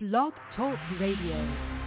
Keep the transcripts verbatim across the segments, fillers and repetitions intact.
Blog Talk Radio.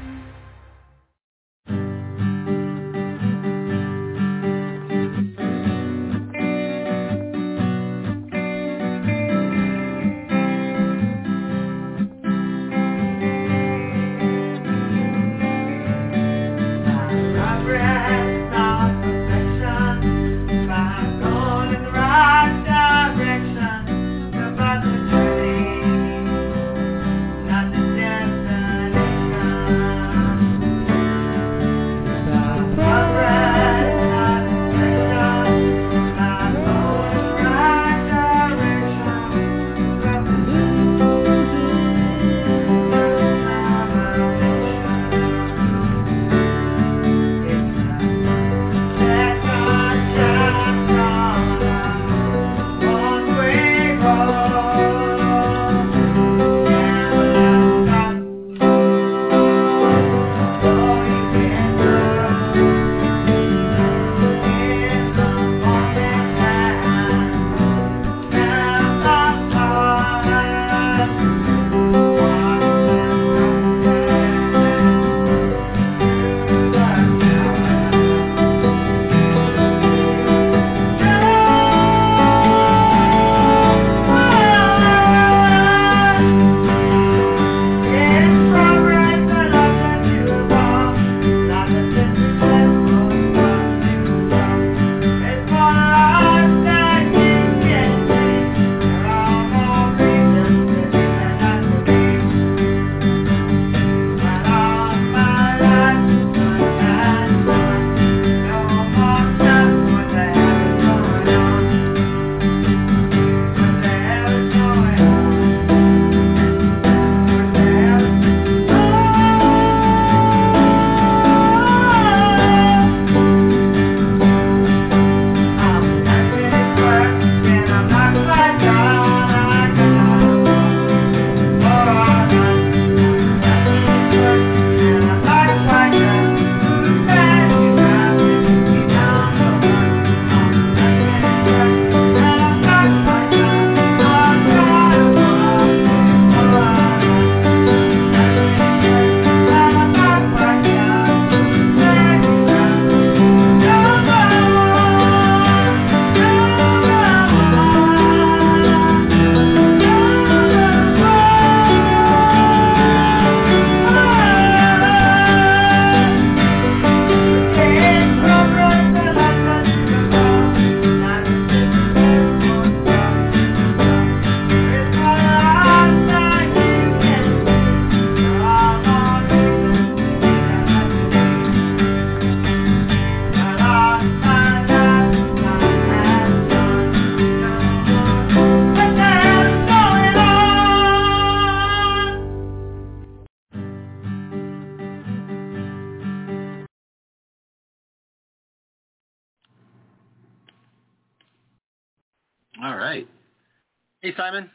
All right. Hey, Simon.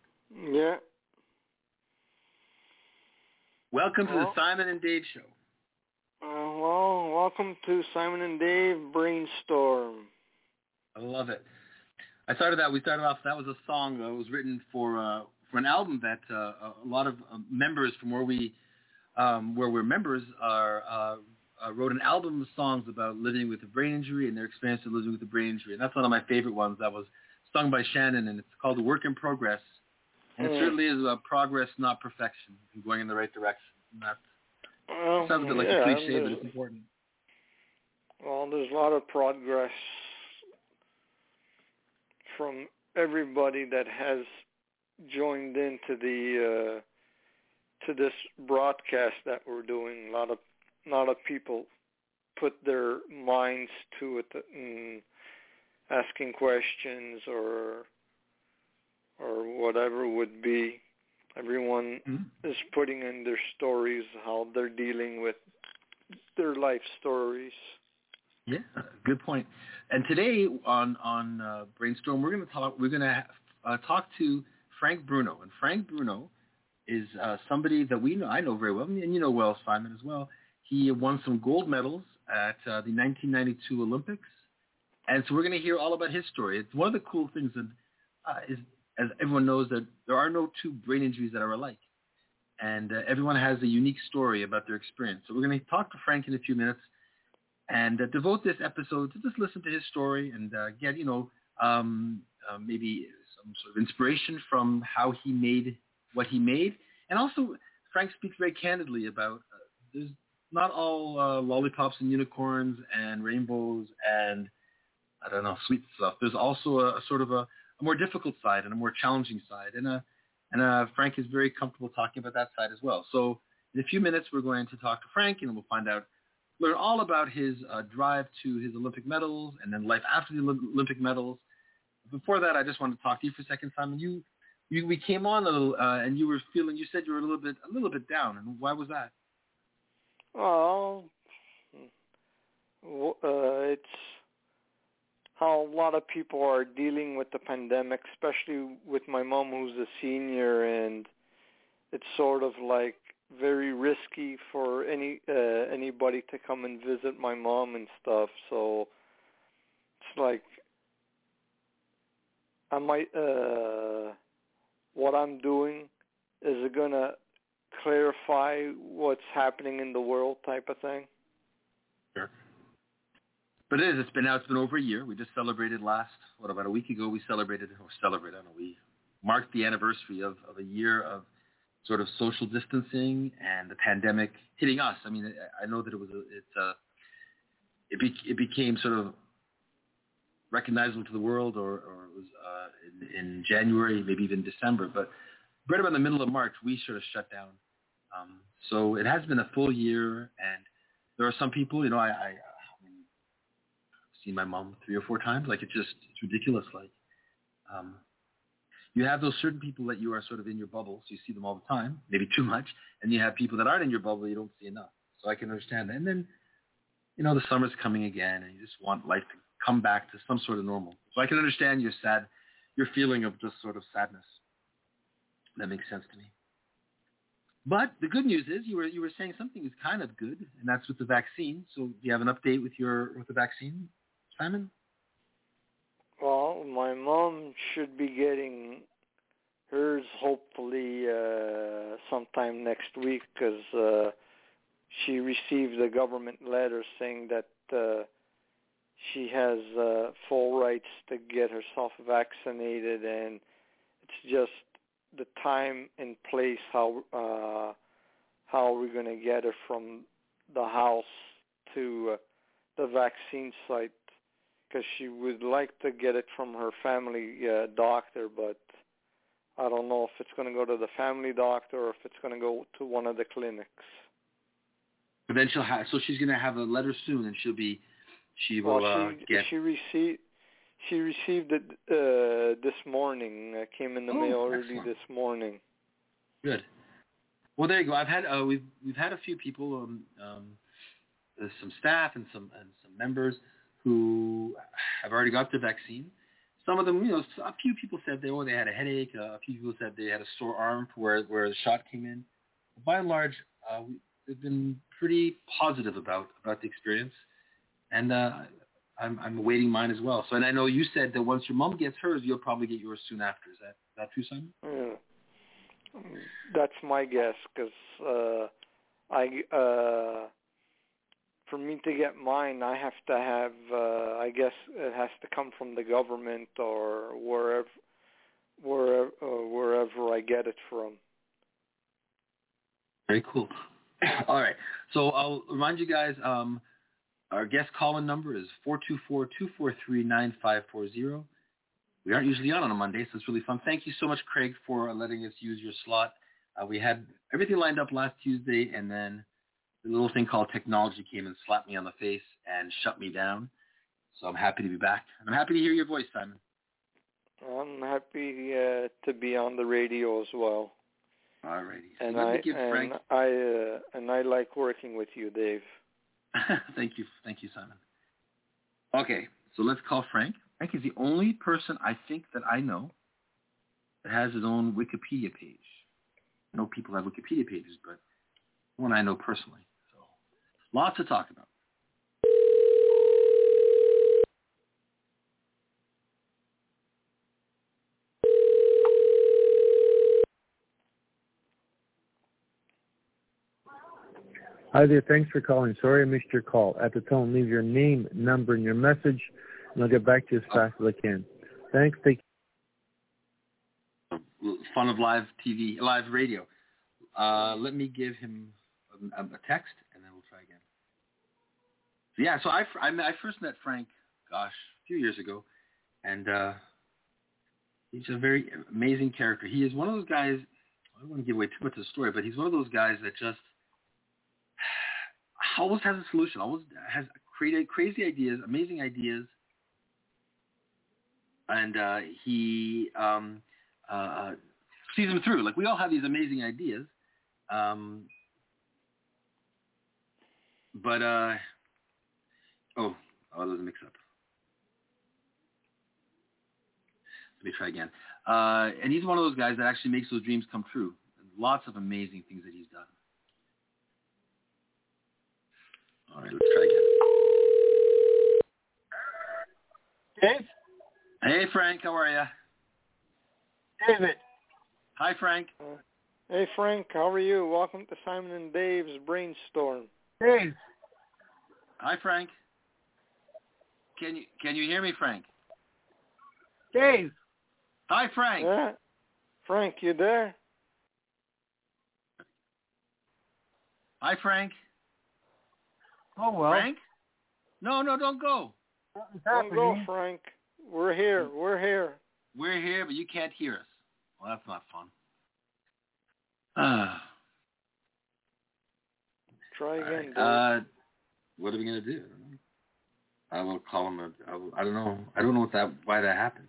Yeah. Welcome well, to the Simon and Dave Show. Uh, well, welcome to Simon and Dave Brainstorm. I love it. I started that. We started off. That was a song that was written for uh, for an album that uh, a lot of uh, members from where we um, where we're members are uh, uh, wrote an album of songs about living with a brain injury and their experience of living with a brain injury. And that's one of my favorite ones. That was sung by Shannon, and it's called "Work in Progress." And it mm. certainly is about progress, not perfection, and going in the right direction. And that well, sounds a bit like yeah, a cliche, but it's important. Well, there's a lot of progress from everybody that has joined into the uh, to this broadcast that we're doing. A lot of a lot of people put their minds to it and asking questions or or whatever would be. Everyone mm-hmm. is putting in their stories, how they're dealing with their life stories. Yeah, good point. And today on on uh, Brainstorm, we're going to talk. We're going to uh, talk to Frank Bruno, and Frank Bruno is uh, somebody that we know. I know very well, and you know well, Simon, as well. He won some gold medals at uh, the nineteen ninety-two Olympics, and so we're going to hear all about his story. It's one of the cool things that uh, is, as everyone knows, that there are no two brain injuries that are alike. and uh, everyone has a unique story about their experience. So we're going to talk to Frank in a few minutes and uh, devote this episode to just listen to his story and uh, get, you know, um, uh, maybe some sort of inspiration from how he made what he made. And also, Frank speaks very candidly about uh, there's not all uh, lollipops and unicorns and rainbows and, I don't know, sweet stuff. There's also a, a sort of a, a more difficult side and a more challenging side. And, uh, and uh, Frank is very comfortable talking about that side as well. So in a few minutes, we're going to talk to Frank, and we'll find out, learn all about his uh, drive to his Olympic medals and then life after the Olympic medals. Before that, I just wanted to talk to you for a second, Simon. You, you we came on a little, uh, and you were feeling, you said you were a little bit, a little bit down. And why was that? Well, uh, it's how a lot of people are dealing with the pandemic, especially with my mom, who's a senior, and it's sort of like very risky for any uh, anybody to come and visit my mom and stuff. So it's like I might uh, what I'm doing is it gonna clarify what's happening in the world, type of thing. Sure. But it is. It's been now. It's been over a year. We just celebrated last, what, about a week ago. We celebrated, or celebrated. I don't know. We marked the anniversary of, of a year of sort of social distancing and the pandemic hitting us. I mean, I, I know that it was. A, it's a. It, be, it became sort of recognizable to the world, or, or it was uh, in, in January, maybe even December. But right about the middle of March, we sort of shut down. Um, so it has been a full year, and there are some people. You know, I. I seen my mom three or four times. Like, it's just, it's ridiculous. Like, um, you have those certain people that you are sort of in your bubble, so you see them all the time, maybe too much, and you have people that aren't in your bubble you don't see enough. So I can understand that. And then, you know, the summer's coming again, and you just want life to come back to some sort of normal. So I can understand your sad, your feeling of just sort of sadness. That makes sense to me. But the good news is you were you were saying something is kind of good, and that's with the vaccine. So do you have an update with your with the vaccine, Simon? Well, my mom should be getting hers hopefully uh, sometime next week, because uh, she received a government letter saying that uh, she has uh, full rights to get herself vaccinated, and it's just the time and place how uh, how we're going to get her from the house to uh, the vaccine site, because she would like to get it from her family uh, doctor, but I don't know if it's going to go to the family doctor or if it's going to go to one of the clinics. But then she'll have, so she's going to have a letter soon, and she'll be, she will well, she, uh, get. She received, she received it uh, this morning. It came in the Oh, mail excellent. early this morning. Good. Well, there you go. I've had uh, we've we've had a few people, um, um, there's some staff and some and some members who have already got the vaccine. Some of them, you know, a few people said they oh they had a headache. Uh, a few people said they had a sore arm where where the shot came in. By and large, uh, we, they've been pretty positive about about the experience, and uh, I'm I'm awaiting mine as well. So, and I know you said that once your mom gets hers, you'll probably get yours soon after. Is that is that true, Simon? Yeah. That's my guess, because uh, I. Uh, For me to get mine, I have to have, uh, I guess it has to come from the government or wherever, wherever, uh, wherever I get it from. Very cool. All right. So I'll remind you guys, um, our guest call-in number is four two four, two four three, nine five four zero. We aren't usually on on a Monday, so it's really fun. Thank you so much, Craig, for letting us use your slot. Uh, we had everything lined up last Tuesday, and then the little thing called technology came and slapped me on the face and shut me down. So I'm happy to be back. And I'm happy to hear your voice, Simon. I'm happy uh, to be on the radio as well. All righty. So and let I me give and Frank... I uh, and I like working with you, Dave. Thank you, thank you, Simon. Okay, so let's call Frank. Frank is the only person I think that I know that has his own Wikipedia page. I know people have Wikipedia pages, but one I know personally. So lots to talk about. Hi there. Thanks for calling. Sorry I missed your call. At the tone, leave your name, number, and your message, and I'll get back to you as fast as I can. Thanks. Take Fun of live T V, live radio. Uh, let me give him a, a text, and then we'll try again. Yeah, so I, I, I first met Frank, gosh, a few years ago, and uh, he's a very amazing character. He is one of those guys, I don't want to give away too much of the story, but he's one of those guys that just always has a solution, always has created crazy ideas, amazing ideas, and uh, he um, uh, sees them through. Like, we all have these amazing ideas, um, but, uh, oh, oh, there's a mix-up. Let me try again. Uh, and he's one of those guys that actually makes those dreams come true. Lots of amazing things that he's done. All right, let's try again. Dave? Hey, Frank, how are you? David. Hi, Frank. Uh, hey, Frank, how are you? Welcome to Simon and Dave's Brainstorm. Dave. Hi, Frank. Can you can you hear me, Frank? Dave. Hi, Frank. Yeah? Frank, you there? Hi, Frank. Oh, well. Frank? No, no, don't go. Don't go, Frank. We're here. We're here. We're here, but you can't hear us. Well, that's not fun. Uh, Try again, Dave. uh, what are we gonna do? I will call him. A, I, will, I don't know. I don't know what that why that happened.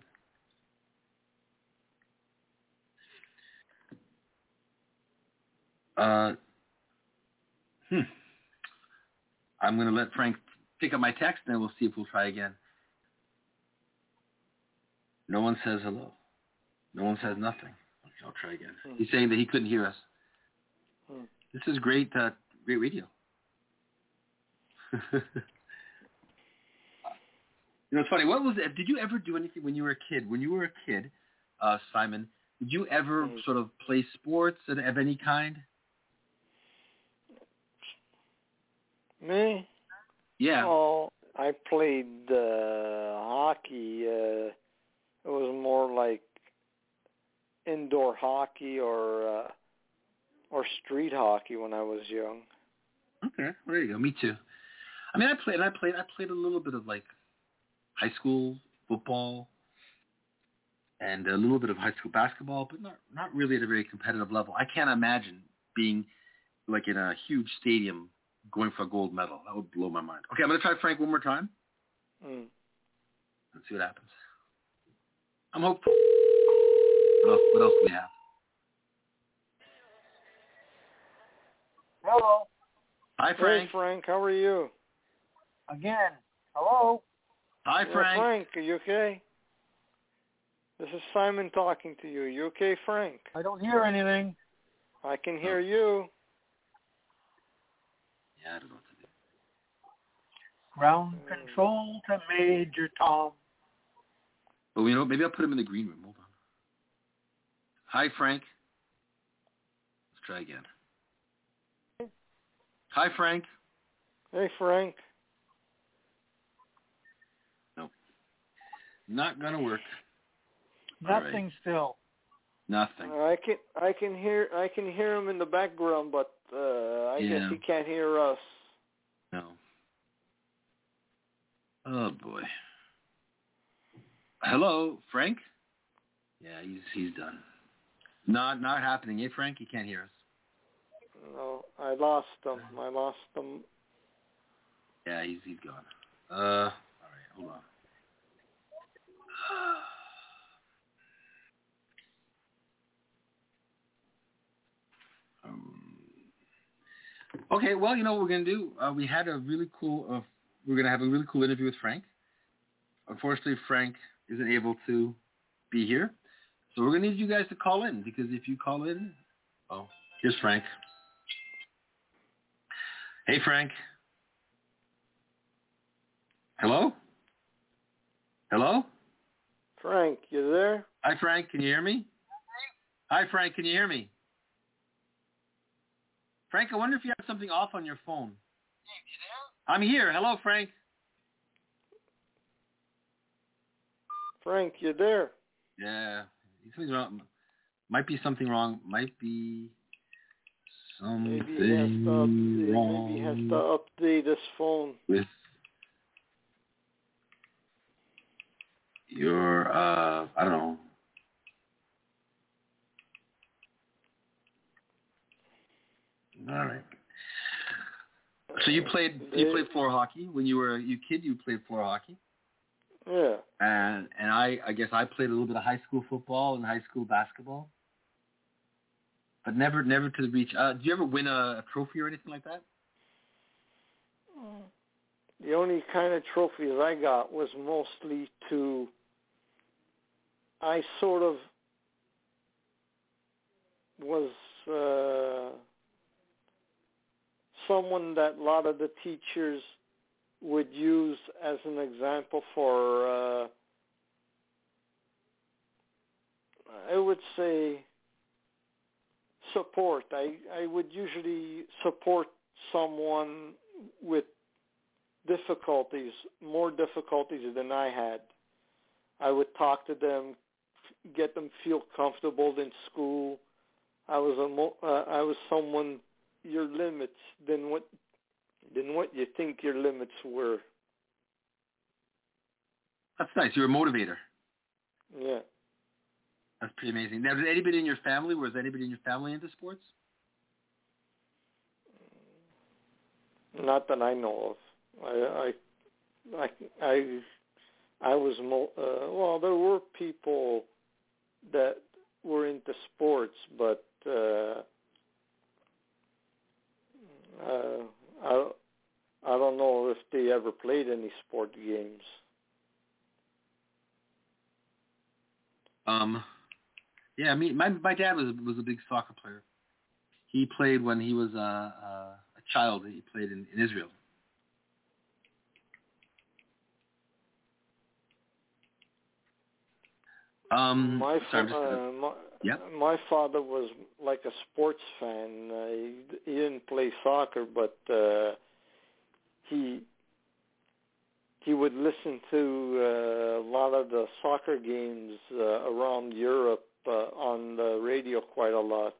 Uh, hmm. I'm gonna let Frank pick up my text, and then we'll see if we'll try again. No one says hello. No one says nothing. Okay, I'll try again. Hmm. He's saying that he couldn't hear us. Hmm. This is great, uh, great radio. You know, it's funny. What was it? Did you ever do anything when you were a kid? When you were a kid, uh, Simon, did you ever hmm. sort of play sports of, of any kind? Me? Yeah. Oh, I played uh, hockey. Uh, it was more like indoor hockey or uh, or street hockey when I was young. Okay, well, there you go. Me too. I mean, I played. I played. I played a little bit of like high school football and a little bit of high school basketball, but not not really at a very competitive level. I can't imagine being like in a huge stadium going for a gold medal. That would blow my mind. Okay, I'm going to try Frank one more time. Mm. Let's see what happens. I'm hopeful. What else, what else do we have? Hello. Hi, Frank. Hey, Frank. How are you? Again. Hello. Hi, Frank. Yeah, Frank, are you okay? This is Simon talking to you. You okay, Frank? I don't hear anything. I can hear oh. you. Yeah, I don't know what to do. Ground control to Major Tom. Well, you know, maybe I'll put him in the green room. Hold on. Hi, Frank. Let's try again. Hi, Frank. Hey, Frank. Nope. Not gonna work. Nothing right. Still. Nothing. Uh, I can I can hear I can hear him in the background, but uh, I yeah. guess he can't hear us. No. Oh boy. Hello, Frank? Yeah, he's he's done. Not not happening. Hey, Frank, he can't hear us. No, I lost him. I lost him. Yeah, he's he's gone. Uh, all right, hold on. um, okay, well, you know what we're gonna do? Uh, we had a really cool. Uh, we're gonna have a really cool interview with Frank. Unfortunately, Frank isn't able to be here, so we're gonna need you guys to call in, because if you call in, oh, here's Frank. Hey, Frank. Hello? Hello? Frank, you there? Hi, Frank. Can you hear me? Hi, Frank. Can you hear me? Frank, I wonder if you have something off on your phone. I'm here. Hello, Frank. Frank, you there? Yeah. Something's wrong. Might be something wrong. Might be something maybe he has to update, wrong. Maybe he has to update his phone. With your, uh, I don't know. All right. So you played you played floor hockey when you were a you kid. You played floor hockey. Yeah. And and I I guess I played a little bit of high school football and high school basketball, but never never to reach. Uh, did you ever win a, a trophy or anything like that? The only kind of trophies I got was mostly to. I sort of was uh, someone that a lot of the teachers would use as an example for, uh, I would say, support. I, I would usually support someone with difficulties, more difficulties than I had. I would talk to them, get them feel comfortable in school. I was a mo- uh, I was someone your limits than what than what you think your limits were. That's nice. You're a motivator. Yeah. That's pretty amazing. Now, did anybody in your family? Was anybody in your family into sports? Not that I know of. I I I I, I was mo- uh, well. There were people that were into sports, but uh, uh, I I don't know if they ever played any sport games. Um, yeah, I mean, my my dad was was a big soccer player. He played when he was a, a, a child. He played in, in Israel. Um, my, sorry, fa- just, uh, uh, my, yeah. my father was like a sports fan. Uh, he, he didn't play soccer, but uh, he he would listen to uh, a lot of the soccer games uh, around Europe uh, on the radio quite a lot.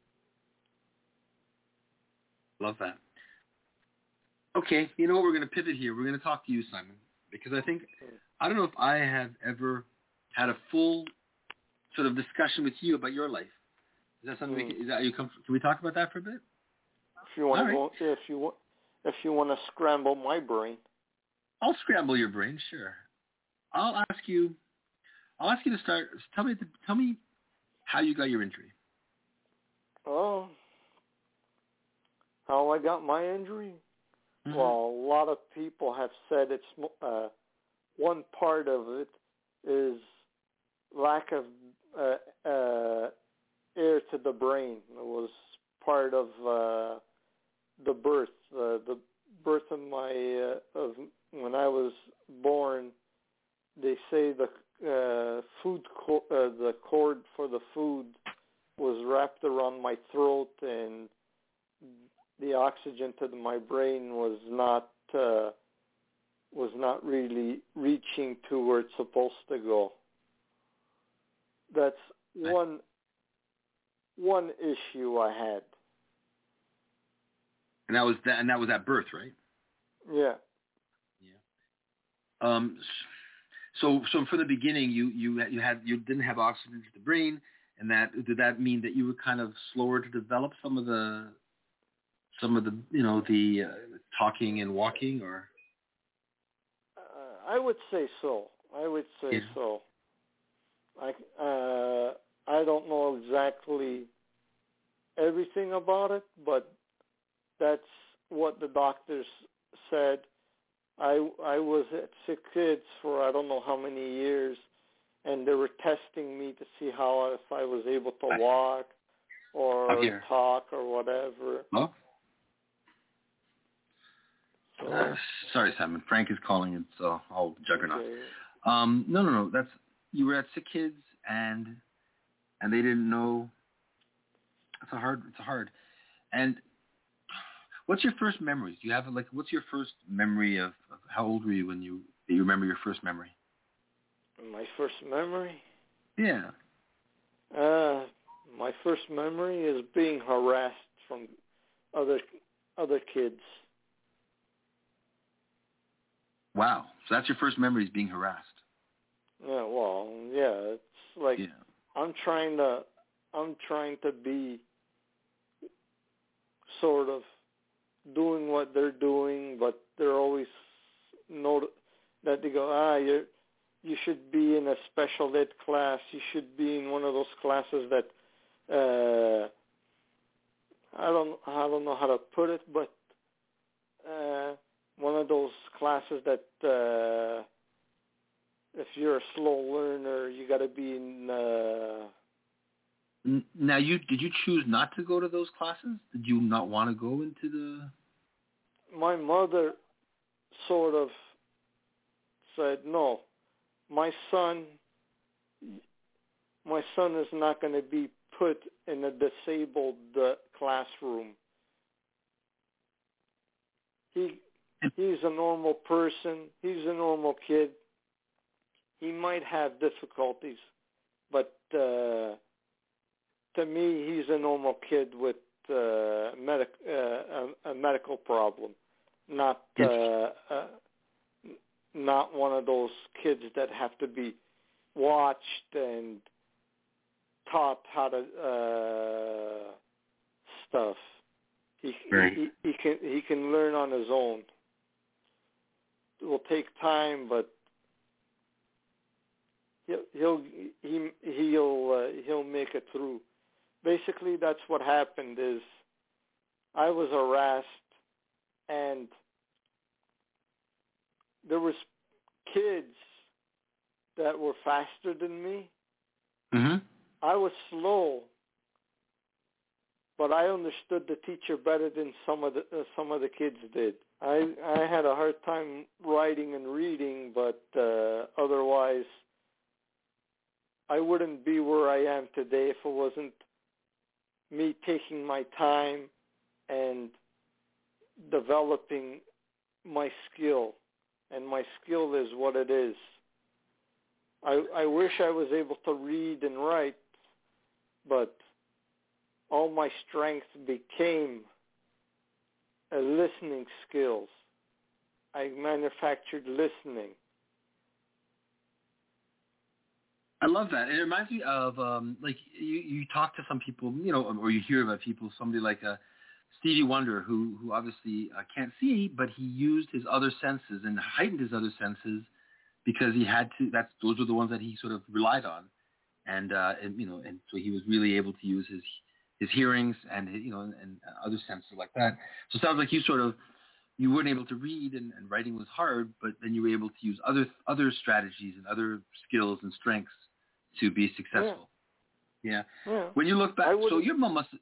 Love that. Okay, you know what? We're going to pivot here. We're going to talk to you, Simon, because I think, I don't know if I have ever had a full sort of discussion with you about your life. Is that something? Mm. We can, is that you come? Can we talk about that for a bit? If you want All to right. go, if you want, if you want to scramble my brain, I'll scramble your brain. Sure. I'll ask you. I'll ask you to start. Tell me. Tell me how you got your injury. Oh, how I got my injury? Mm-hmm. Well, a lot of people have said it's uh, one part of it is lack of uh, uh, air to the brain. It was part of uh, the birth, uh, the birth of my uh, of when I was born. They say the uh, food co- uh, the cord for the food was wrapped around my throat, and the oxygen to my brain was not uh, was not really reaching to where it's supposed to go. That's one one issue I had. And that was that, and that was at birth, right? Yeah. Yeah. Um. So, so from the beginning, you you you had you didn't have oxygen to the brain, and that did that mean that you were kind of slower to develop some of the some of the you know the uh, talking and walking, or? Uh, I would say so. I would say yeah. so. I uh, I don't know exactly everything about it, but that's what the doctors said. I I was at Sick Kids for I don't know how many years, and they were testing me to see how if I was able to walk or talk or whatever. Oh. So, uh, sorry, Simon. Frank is calling in, so I'll juggernaut. Okay. Um, no, no, no. That's you were at Sick Kids, and and they didn't know. It's a hard. It's a hard. And What's your first memories? Do you have like what's your first memory of, of how old were you when you you remember your first memory? My first memory? Yeah. Uh, my first memory is being harassed from other other kids. Wow. So that's your first memory, is being harassed. Yeah, well, yeah, it's like Yeah. I'm trying to I'm trying to be sort of doing what they're doing, but they're always note that they go, ah, you you should be in a special ed class. You should be in one of those classes that uh, I don't I don't know how to put it, but uh, one of those classes that uh, if you're a slow learner, you got to be in. Uh, Now, you did you choose not to go to those classes? Did you not want to go into the? my mother sort of said, no, my son, my son is not going to be put in a disabled uh, classroom. He he's a normal person. He's a normal kid. He might have difficulties, but uh, to me, he's a normal kid with uh, medic uh, a, a medical problem, not uh, uh, not one of those kids that have to be watched and taught how to uh, stuff. He, Right. he he can he can learn on his own. It will take time, but he'll he'll he, he'll uh, he'll make it through. Basically, that's what happened. Is I was harassed, and there was kids that were faster than me. Mm-hmm. I was slow, but I understood the teacher better than some of the uh, some of the kids did. I I had a hard time writing and reading, but uh, otherwise, I wouldn't be where I am today if it wasn't me taking my time and developing my skill. And my skill is what it is. I, I wish I was able to read and write, but all my strength became a listening skills. I manufactured listening. I love that. It reminds me of um, like you, you talk to some people, you know, or you hear about people, somebody like uh, Stevie Wonder, who who obviously uh, can't see, but he used his other senses and heightened his other senses because he had to. That's those were the ones that he sort of relied on, and uh, and you know, and so he was really able to use his his hearings and his, you know and, and other senses like that. So it sounds like you sort of you weren't able to read and, and writing was hard, but then you were able to use other other strategies and other skills and strengths to be successful. Yeah. Yeah. yeah. When you look back, so your mom must.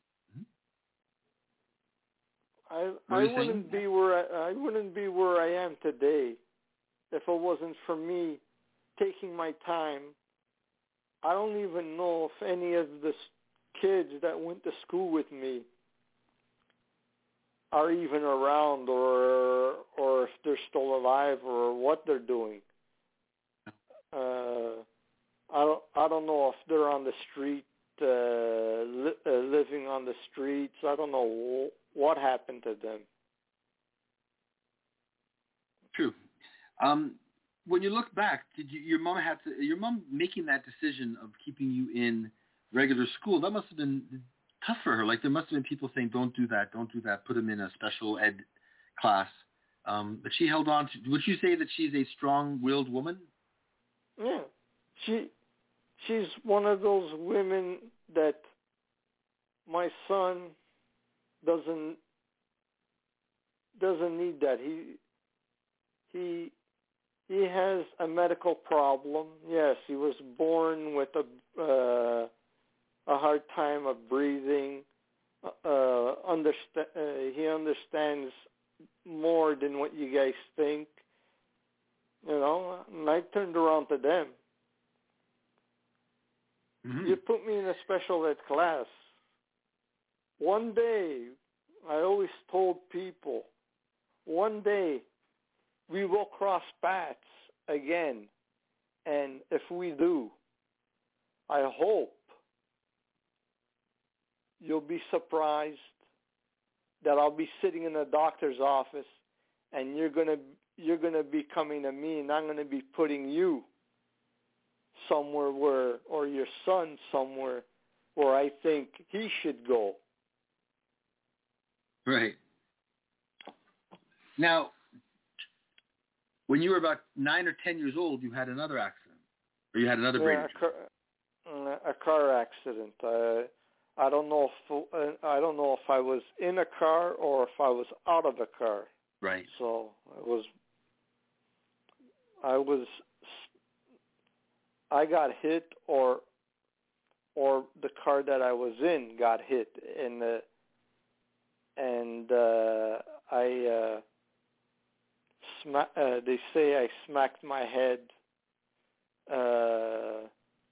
I I wouldn't be where I, I wouldn't be where I am today if it wasn't for me taking my time. I don't even know if any of the kids that went to school with me are even around, or or if they're still alive, or what they're doing. Uh, I don't I don't know if they're on the street, uh, li- uh, living on the streets. I don't know what happened to them. True. Um, when you look back, did you, your mom had to? Your mom making that decision of keeping you in regular school, that must have been tough for her. Like there must have been people saying, "Don't do that, don't do that. Put him in a special ed class." Um, but she held on to. Would you say that she's a strong-willed woman? Yeah, she she's one of those women that my son doesn't doesn't need that. He he he has a medical problem. Yes, he was born with a uh, a hard time of breathing. Uh, understand uh, he understands more than what you guys think. You know, and I turned around to them. Mm-hmm. You put me in a special ed class. One day, I always told people, one day we will cross paths again. And if we do, I hope you'll be surprised that I'll be sitting in a doctor's office and you're gonna you're gonna be coming to me and I'm gonna be putting you somewhere where, or your son somewhere where I think he should go. Right. Now, when you were about nine or ten years old, you had another accident, or you had another brain Yeah, injury. a car, a car accident. Uh, I don't know if uh, I don't know if I was in a car or if I was out of a car. Right. So it was. I was. I got hit, or or the car that I was in got hit, and the and uh, I. Uh, Sma- uh, they say I smacked my head, uh,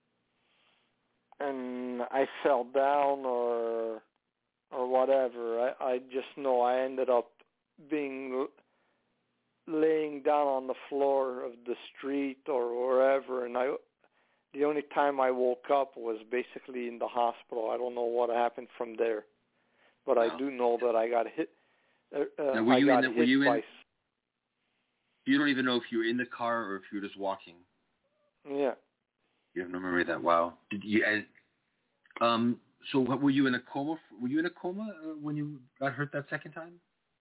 and I fell down or or whatever. I, I just know I ended up being laying down on the floor of the street or wherever, and I the only time I woke up was basically in the hospital. I don't know what happened from there, but wow. I do know that I got hit. Uh, now, were I you got in the, hit were you by. In, you don't even know if you were in the car or if you were just walking. Yeah. You have no memory of that. Wow. Did you? And, um. So, what, were you in a coma? Were you in a coma uh, when you got hurt that second time?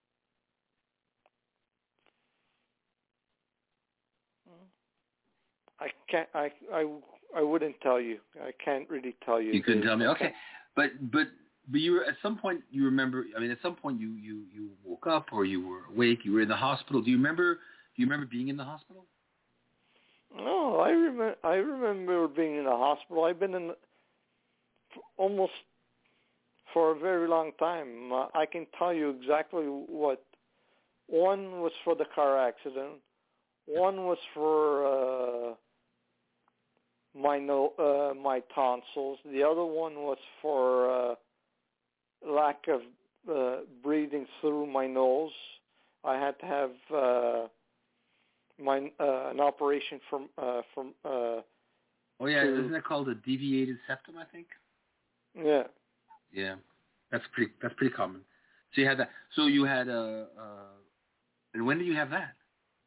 I can't. I. I. I wouldn't tell you. I can't really tell you. You couldn't tell me. Okay, but but but you were at some point. You remember? I mean, at some point you you you woke up or you were awake. You were in the hospital. Do you remember? Do you remember being in the hospital? No, I remember. I remember being in the hospital. I've been in the, almost for a very long time. Uh, I can tell you exactly what. One was for the car accident. One was for uh, my no, uh, my tonsils. The other one was for uh, lack of uh, breathing through my nose. I had to have uh, my uh, an operation from uh, from. Uh, oh yeah, to, isn't that called a deviated septum? I think. Yeah. Yeah, that's pretty. That's pretty common. So you had that. So you had a. Uh, uh, and when did you have that?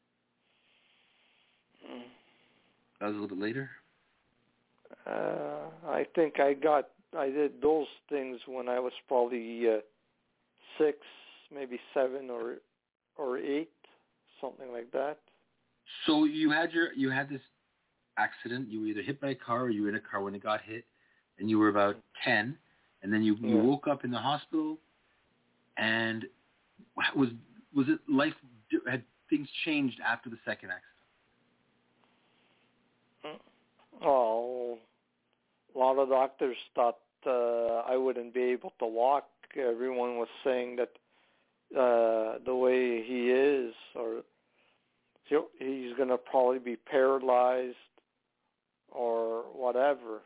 That was a little bit later. Uh, I think I got. I did those things when I was probably uh, six, maybe seven or or eight, something like that. So you had your you had this accident. You were either hit by a car or you were in a car when it got hit, and you were about ten, and then you you Yeah. woke up in the hospital, and was was it life? Had things changed after the second accident? Oh, a lot of doctors thought uh, I wouldn't be able to walk. Everyone was saying that uh, the way he is, or he's going to probably be paralyzed or whatever.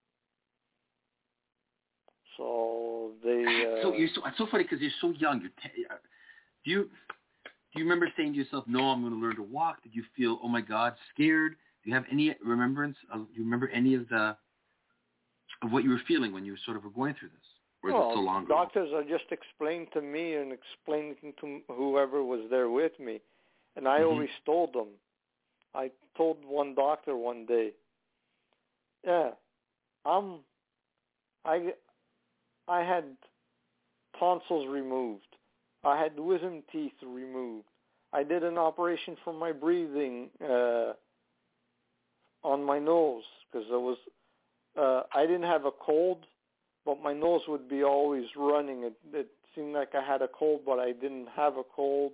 So they. Uh, so you're so it's so funny because you're so young. You're ten, do you do you remember saying to yourself, "No, I'm going to learn to walk"? Did you feel, "Oh my God," scared? Do you have any remembrance of? Do you remember any of the of what you were feeling when you sort of were going through this? Or is well, it so long ago? doctors are just explaining to me and explaining to whoever was there with me, and I Mm-hmm. always told them. I told one doctor one day, "Yeah, I'm. I I had tonsils removed. I had wisdom teeth removed. I did an operation for my breathing uh, on my nose because I was uh, I didn't have a cold, but my nose would be always running. It, it seemed like I had a cold, but I didn't have a cold.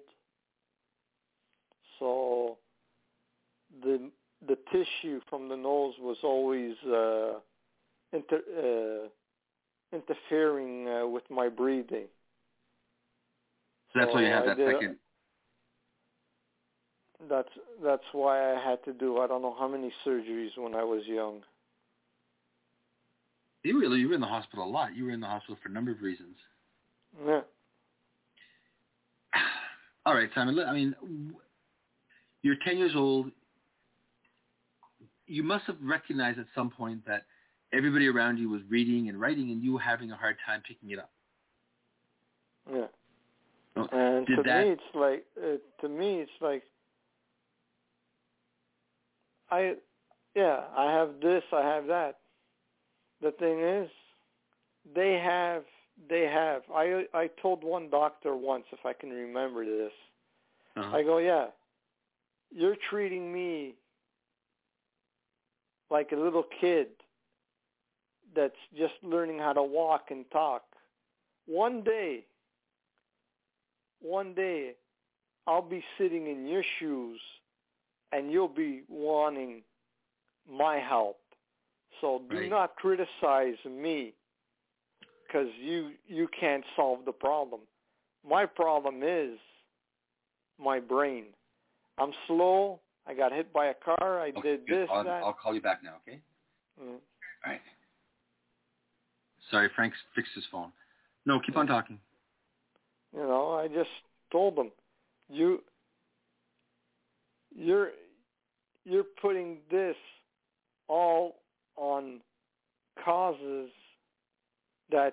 So the the tissue from the nose was always uh, inter, uh, interfering uh, with my breathing. So that's so why you had I that did, second. That's that's why I had to do I don't know how many surgeries when I was young. You really you were in the hospital a lot. You were in the hospital for a number of reasons. Yeah. All right, Simon. I mean, you're ten years old. You must have recognized at some point that everybody around you was reading and writing, and you were having a hard time picking it up. Yeah. Oh, And did to that... me, it's like uh, to me, it's like I, yeah, I have this, I have that. The thing is, they have, they have. I I told one doctor once, if I can remember this. Uh-huh. I go, yeah, you're treating me like a little kid that's just learning how to walk and talk. One day, one day, I'll be sitting in your shoes and you'll be wanting my help. So do Right. not criticize me because you, you can't solve the problem. My problem is my brain. I'm slow. I got hit by a car. I Okay, did good. this, I'll, that. I'll call you back now, okay? Mm. All right. Sorry, Frank's fixed his phone. No, keep on talking. You know, I just told them, you, you're, you're putting this all on causes that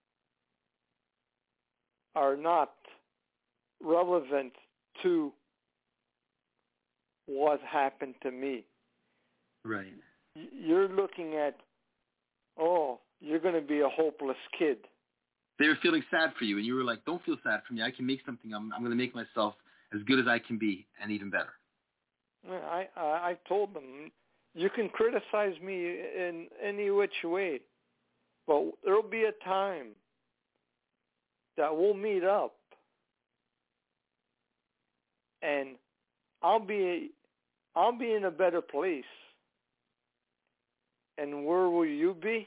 are not relevant to what happened to me. Right. You're looking at, oh, you're going to be a hopeless kid. They were feeling sad for you, and you were like, don't feel sad for me. I can make something. I'm, I'm going to make myself as good as I can be and even better. I, I, I told them, you can criticize me in any which way, but there'll be a time that we'll meet up, and I'll be, I'll be in a better place. And where will you be?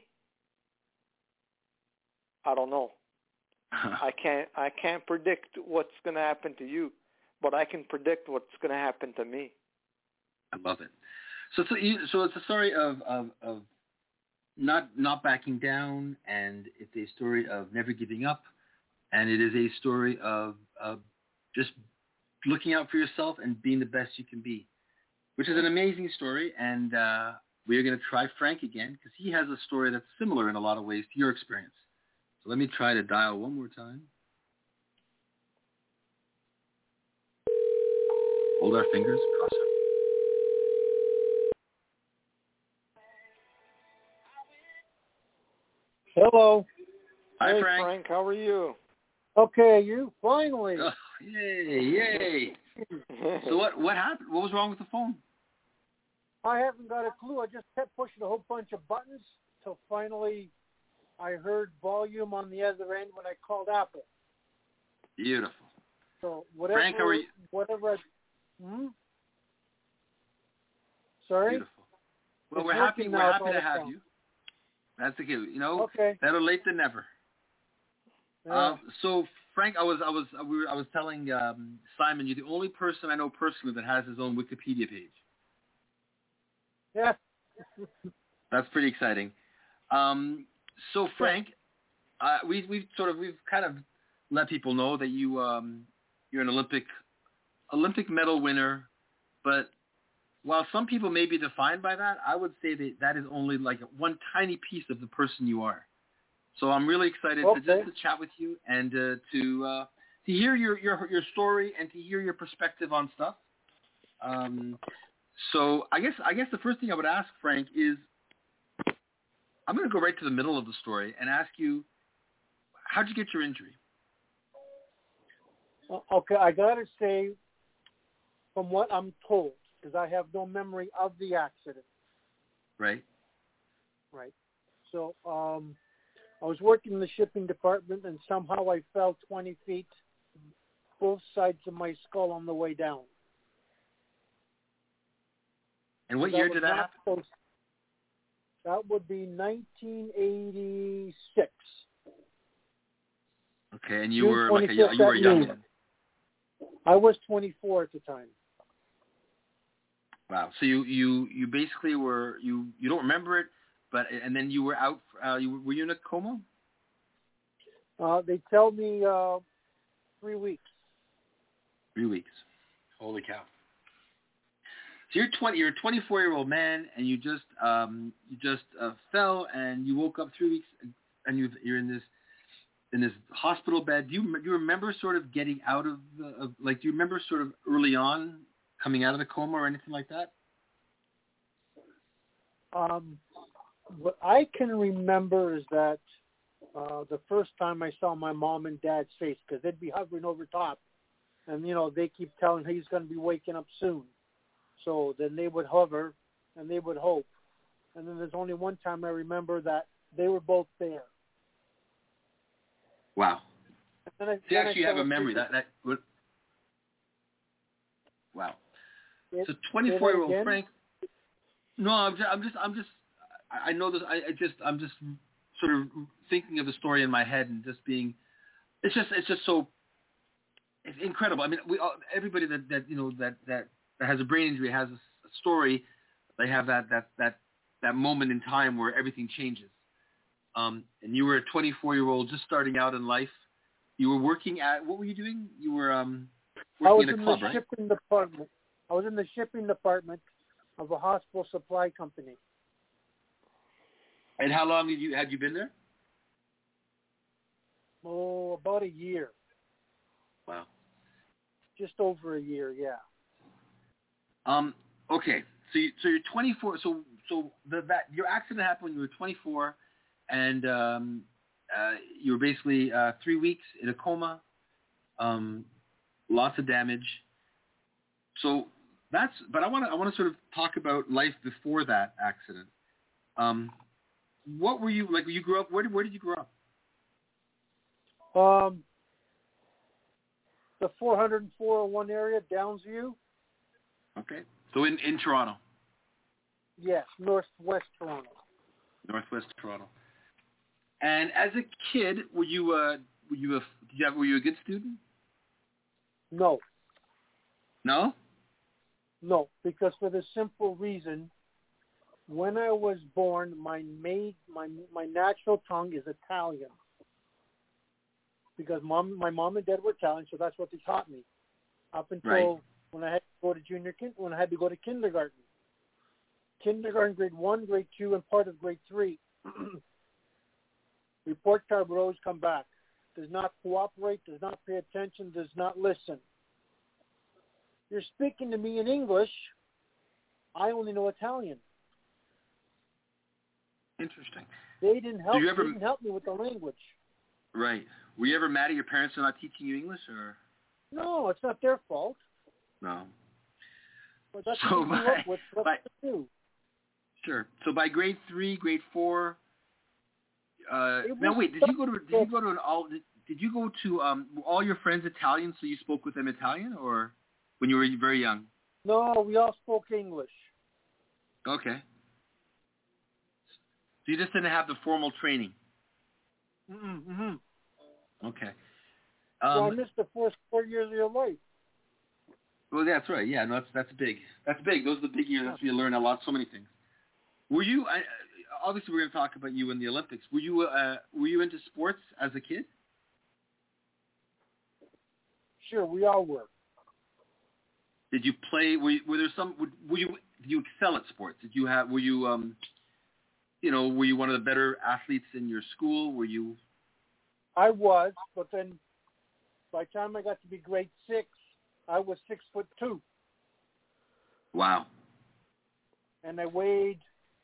I don't know. I can't, I can't predict what's going to happen to you, but I can predict what's going to happen to me. I love it. So, so, you, so it's a story of, of, of not not backing down, and it's a story of never giving up, and it is a story of, of just looking out for yourself and being the best you can be, which is an amazing story. And uh, we are going to try Frank again because he has a story that's similar in a lot of ways to your experience. So let me try to dial one more time. Hold our fingers, cross our. Hello. Hi, Hey, Frank. Frank, how are you? Okay, you finally. Oh, yay, yay. So what what happened? What was wrong with the phone? I haven't got a clue. I just kept pushing a whole bunch of buttons till finally I heard volume on the other end when I called Apple. Beautiful. So whatever, Frank, how are you? whatever. Hmm? Sorry? Beautiful. Well, It's we're happy. working We're now, happy it's to all have the you. That's okay. You know, Okay. better late than never. Yeah. Uh, so, Frank, I was, I was, we were, I was telling um, Simon, you're the only person I know personally that has his own Wikipedia page. Yeah. That's pretty exciting. Um, so, Frank, uh, we, we've sort of, we've kind of let people know that you, um, you're an Olympic, Olympic medal winner, but while some people may be defined by that, I would say that that is only like one tiny piece of the person you are. So I'm really excited Okay. to just to chat with you and uh, to uh, to hear your, your your story and to hear your perspective on stuff. Um, so I guess I guess the first thing I would ask, Frank, is I'm going to go right to the middle of the story and ask you, how'd you get your injury? Okay, I got to say, from what I'm told, because I have no memory of the accident. Right. Right. So um, I was working in the shipping department, and somehow I fell twenty feet, both sides of my skull on the way down. And what So year was did that not happen? supposed- That would be nineteen eighty-six. Okay, and you June were like a, twenty-fifth you were at young. noon. Then. I was twenty-four at the time. Wow. So you, you, you basically were you, you don't remember it, but and then you were out. Uh, you were you in a coma? Uh, they tell me uh, three weeks. Three weeks. Holy cow. So you're twenty. You're a twenty-four-year-old man, and you just um, you just uh, fell, and you woke up three weeks, and you you're in this in this hospital bed. Do you do you remember sort of getting out of the of, like? Do you remember sort of early on coming out of the coma or anything like that? Um, what I can remember is that uh, the first time I saw my mom and dad's face, because they'd be hovering over top, and you know they keep telling he's going to be waking up soon. So then they would hover, and they would hope. And then there's only one time I remember that they were both there. Wow. And I, so you actually have a memory. That that would. Wow. It, so twenty-four-year-old Frank. No, I'm just, I'm just, I'm just, I know this. I, I just, I'm just sort of thinking of the story in my head and just being. It's just, it's just so. It's incredible. I mean, we, everybody that, that you know that that. that has a brain injury has a, a story. They have that that that that moment in time where everything changes. Um, and you were a twenty-four-year-old just starting out in life. You were working at what were you doing? You were um, working in a club, right? I was in the shipping department. I was in the shipping department of a hospital supply company. And how long did you had you been there? Oh, about a year. Wow. Just over a year, yeah. Um. Okay. So you, so you're twenty-four. So so the, that your accident happened when you were twenty-four, and um, uh, you were basically uh, three weeks in a coma. Um, lots of damage. So that's. But I want to I want to sort of talk about life before that accident. Um, what were you like? You grew up. Where did where did you grow up? Um, the four hundred four oh one area, Downsview. Okay. So in, in Toronto? Yes, northwest Toronto. Northwest Toronto. And as a kid, were you uh were you a did you have, were you a good student? No. No? No, because for the simple reason, when I was born, my maid, my my natural tongue is Italian. Because mom, my mom and dad were Italian, so that's what they taught me. Up until right. when I had to go to junior kin, when I had to go to kindergarten, kindergarten, grade one, grade two, and part of grade three. Report card would always come back. Does not cooperate. Does not pay attention. Does not listen. You're speaking to me in English. I only know Italian. Interesting. They didn't help. you ever, they didn't help me with the language. Right. Were you ever mad at your parents for not teaching you English, or? No, it's not their fault. No. But that's so what they grew by, up with. What by, to do. Sure. So by grade three, grade four. Uh, It now was wait. Did you go to? Did you go to an all? Did, did you go to um, were all your friends Italian, so you spoke with them Italian, or when you were very young? No, we all spoke English. Okay. So you just didn't have the formal training. Mm-hmm. Okay. Um, so I Um, missed the first four years of your life. well, that's right. Yeah, no, that's that's big. That's big. Those are the big years. That's where you learn a lot, so many things. Were you? I, obviously, we're going to talk about you in the Olympics. Were you? Uh, were you into sports as a kid? Sure, we all were. Did you play? Were, you, were there some? Were, were you? Did you excel at sports? Did you have? Were you? Um, you know, were you one of the better athletes in your school? Were you? I was, but then by the time I got to be grade six, I was six foot two. Wow. And I weighed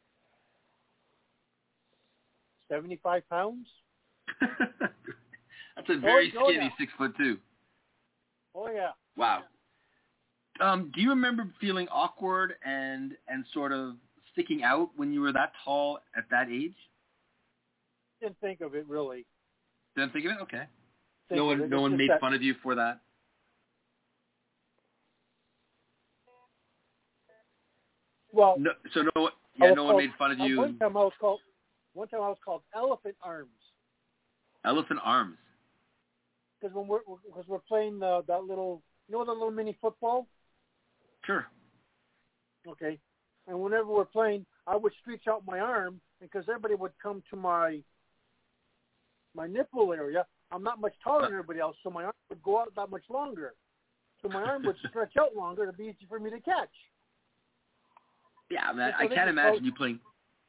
seventy-five pounds. That's a very oh, skinny yeah. six foot two. Oh yeah. Wow. Um, do you remember feeling awkward and and sort of sticking out when you were that tall at that age? Didn't think of it really. Didn't think of it? Okay. Think no one, it. no It's one made that... fun of you for that. Well, no, so no, yeah, no one called, made fun of you. One time I was called. One time I was called Elephant Arms. Elephant Arms. Because when we're because we're playing the, that little, you know, the little mini football. Sure. Okay. And whenever we're playing, I would stretch out my arm because everybody would come to my my nipple area. I'm not much taller than everybody else, so my arm would go out that much longer. so my arm would stretch out longer to be easy for me to catch. Yeah, man, so I can't imagine you playing.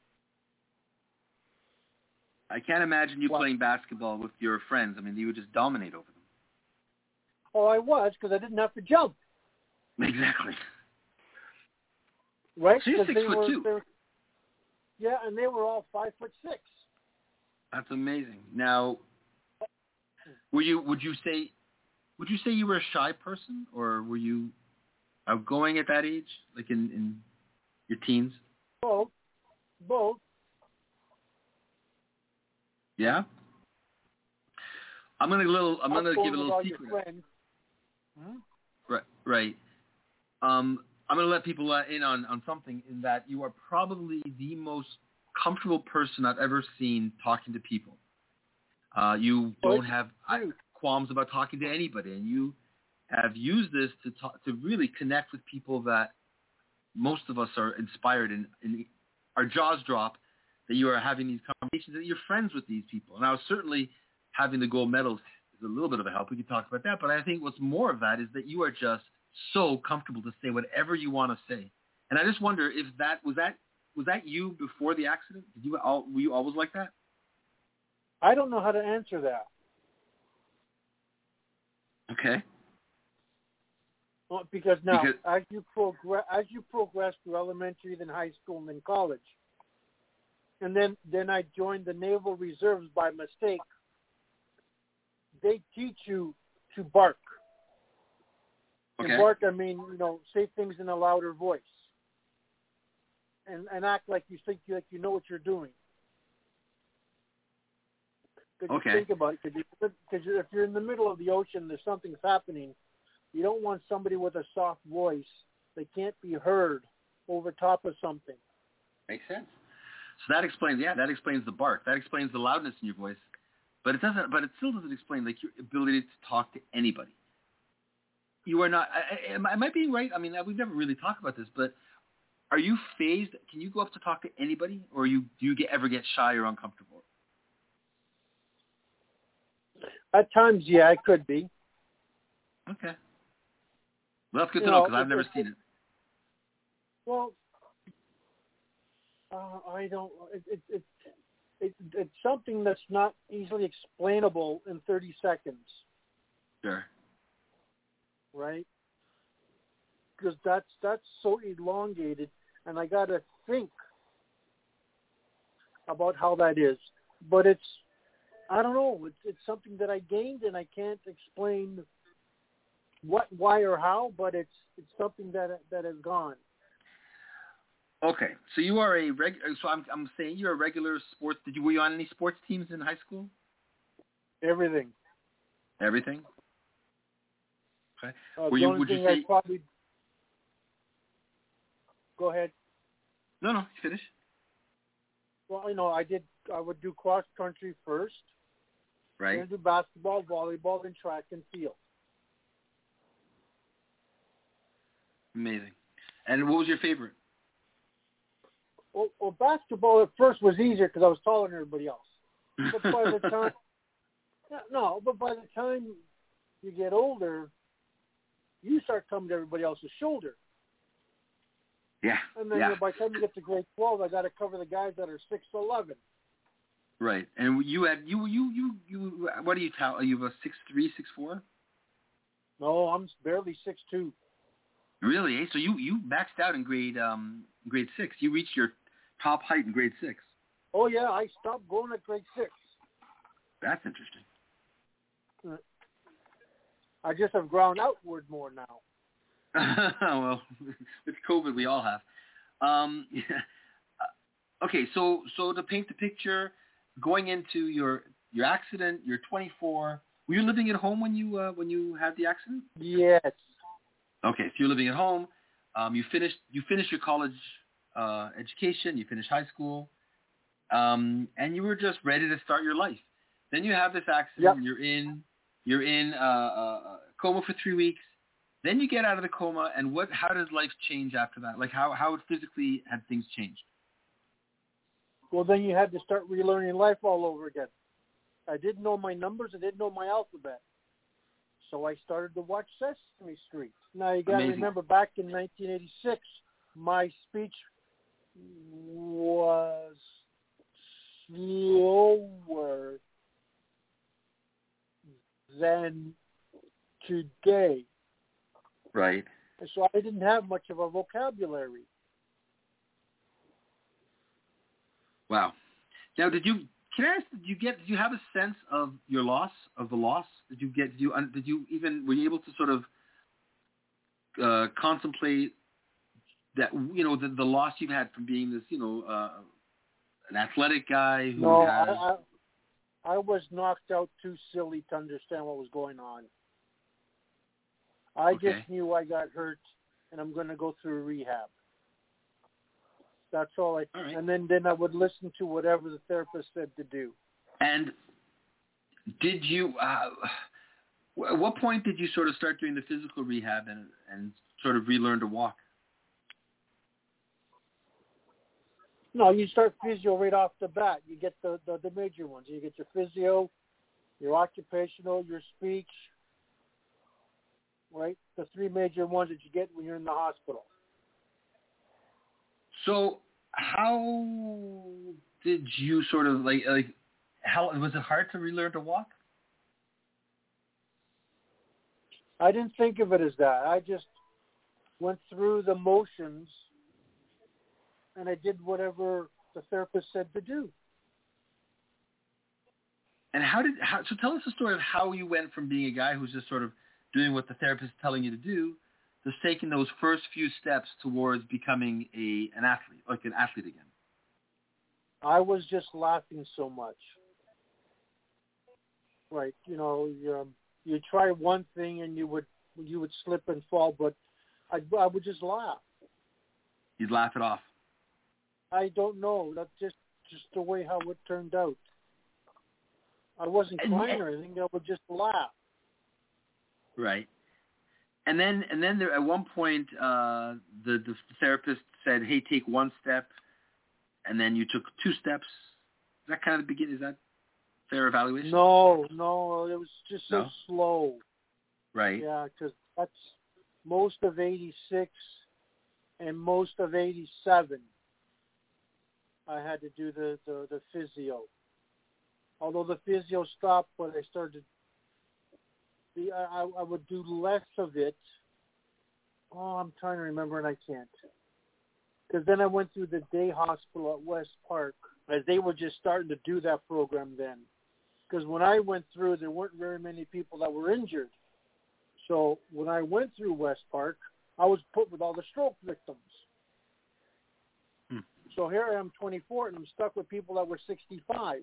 I can't imagine you what? playing basketball with your friends. I mean, you would just dominate over them. Oh, I was, because I didn't have to jump. Exactly. Right? So you're six they foot were, two. Were, yeah, and they were all five foot six. That's amazing. Now, were you? Would you say? Would you say you were a shy person, or were you outgoing at that age, like in, in your teens? Both. Both. Yeah. I'm gonna little. I'm gonna Outgoing give a with little all secret. your friends. Hmm? Right. Right. Um, I'm gonna let people uh, in on, on something in that you are probably the most comfortable person I've ever seen talking to people. Uh, you Oh, don't have I, qualms about talking to anybody, and you have used this to talk, to really connect with people that most of us are inspired and, and our jaws drop that you are having these conversations, that you're friends with these people. And I was certainly having the gold medals is a little bit of a help. We could talk about that, but I think what's more of that is that you are just so comfortable to say whatever you want to say. And I just wonder if that was that was that you before the accident? Did you all were you always like that? I don't know how to answer that. Okay. Well, because now, Because, as you progress, as you progress through elementary, then high school, and then college, and then then I joined the Naval Reserves by mistake. They teach you to bark. okay. And bark, I mean, you know, say things in a louder voice, and and act like you think you like you know what you're doing. Because Okay. you think about it, because if you're in the middle of the ocean, there's something's happening. You don't want somebody with a soft voice that can't be heard over top of something. Makes sense. So that explains, yeah, that explains the bark. That explains the loudness in your voice. But it doesn't. But it still doesn't explain like your ability to talk to anybody. You are not. I, I, I might be right. I mean, we've never really talked about this, but are you phased? Can you go up to talk to anybody, or you do you get, ever get shy or uncomfortable? At times, yeah, I could be. Okay. Well, that's good You to know know, because I've it- never it- seen it. Well, uh, I don't. It, it, it, it, it's something that's not easily explainable in thirty seconds, Sure. right? Because that's that's so elongated, and I got to think about how that is. But it's, I don't know. It's, it's something that I gained, and I can't explain what, why, or how. But it's it's something that that has gone. Okay, so you are a reg. So I'm I'm saying you're a regular sports. Did you were you on any sports teams in high school? Everything. Everything. Okay. Uh, Were the you? only Would you thing say? I probably go ahead. No, no. Finish. Well, you know, I did. I would do cross country first. Right. Then do basketball, volleyball, and track and field. Amazing. And what was your favorite? Well, well basketball at first was easier because I was taller than everybody else. But by the time, no, but by the time you get older, you start coming to everybody else's shoulder. Yeah. And then yeah. you know, by the time you get to grade twelve, I got to cover the guys that are six to eleven. Right. And you had you you you you. What do you tell? Are you a six three, six four? No, I'm barely six two. Really? Eh? So you you maxed out in grade um grade six. You reached your top height in grade six. Oh yeah, I stopped going at grade six. That's interesting. I just have ground outward more now. Well, with COVID, we all have. Um, okay, so so to paint the picture, going into your your accident, you're twenty-four. Were you living at home when you uh, when you had the accident? Yes. Okay, so you're living at home. Um, you finished you finished your college uh, education. You finished high school, um, and you were just ready to start your life. Then you have this accident. Yep. You're in you're in uh, uh, coma for three weeks. Then you get out of the coma, and what? How does life change after that? Like how how physically have things changed? Well, then you had to start relearning life all over again. I didn't know my numbers. I didn't know my alphabet. So I started to watch Sesame Street. Now you got to Amazing. remember, back in nineteen eighty-six, my speech was slower than today. Right. So I didn't have much of a vocabulary. Wow. Now, did you? Can I ask? Did you get? Did you have a sense of your loss? Of the loss? Did you get? Did you? Did you even? Were you able to sort of uh, contemplate that? You know, the, the loss you've had from being this, you know, uh, an athletic guy who no, has. I, I, I was knocked out too silly to understand what was going on. I Okay. just knew I got hurt, and I'm going to go through rehab. That's all I. All right. And then, then I would listen to whatever the therapist said to do. And did you? Uh, at what point did you sort of start doing the physical rehab and and sort of relearn to walk? No, you start physio right off the bat. You get the, the, the major ones. You get your physio, your occupational, your speech, right? The three major ones that you get when you're in the hospital. So how did you sort of like like how was it hard to relearn to walk? I didn't think of it as that. I just went through the motions, and I did whatever the therapist said to do. And how did how, so tell us the story of how you went from being a guy who's just sort of doing what the therapist is telling you to do to taking those first few steps towards becoming a an athlete, like an athlete again. I was just laughing so much. Right, you know, you, um, you try one thing and you would you would slip and fall, but I I would just laugh. You'd laugh it off. I don't know. That's just just the way how it turned out. I wasn't And- crying or anything. I would just laugh. Right. And then, and then there, at one point, uh, the, the therapist said, "Hey, take one step," and then you took two steps. Is that kind of the beginning? Is that fair evaluation? No, no, it was just so No? slow. Right. Yeah, because that's most of eighty-six and most of eighty-seven. I had to do the, the, the physio. Although the physio stopped, but I started. The I, I would do less of it. Oh, I'm trying to remember, and I can't. Because then I went through the day hospital at West Park, as they were just starting to do that program then. Because when I went through, there weren't very many people that were injured. So when I went through West Park, I was put with all the stroke victims. Hmm. So here I am, twenty-four, and I'm stuck with people that were sixty-five.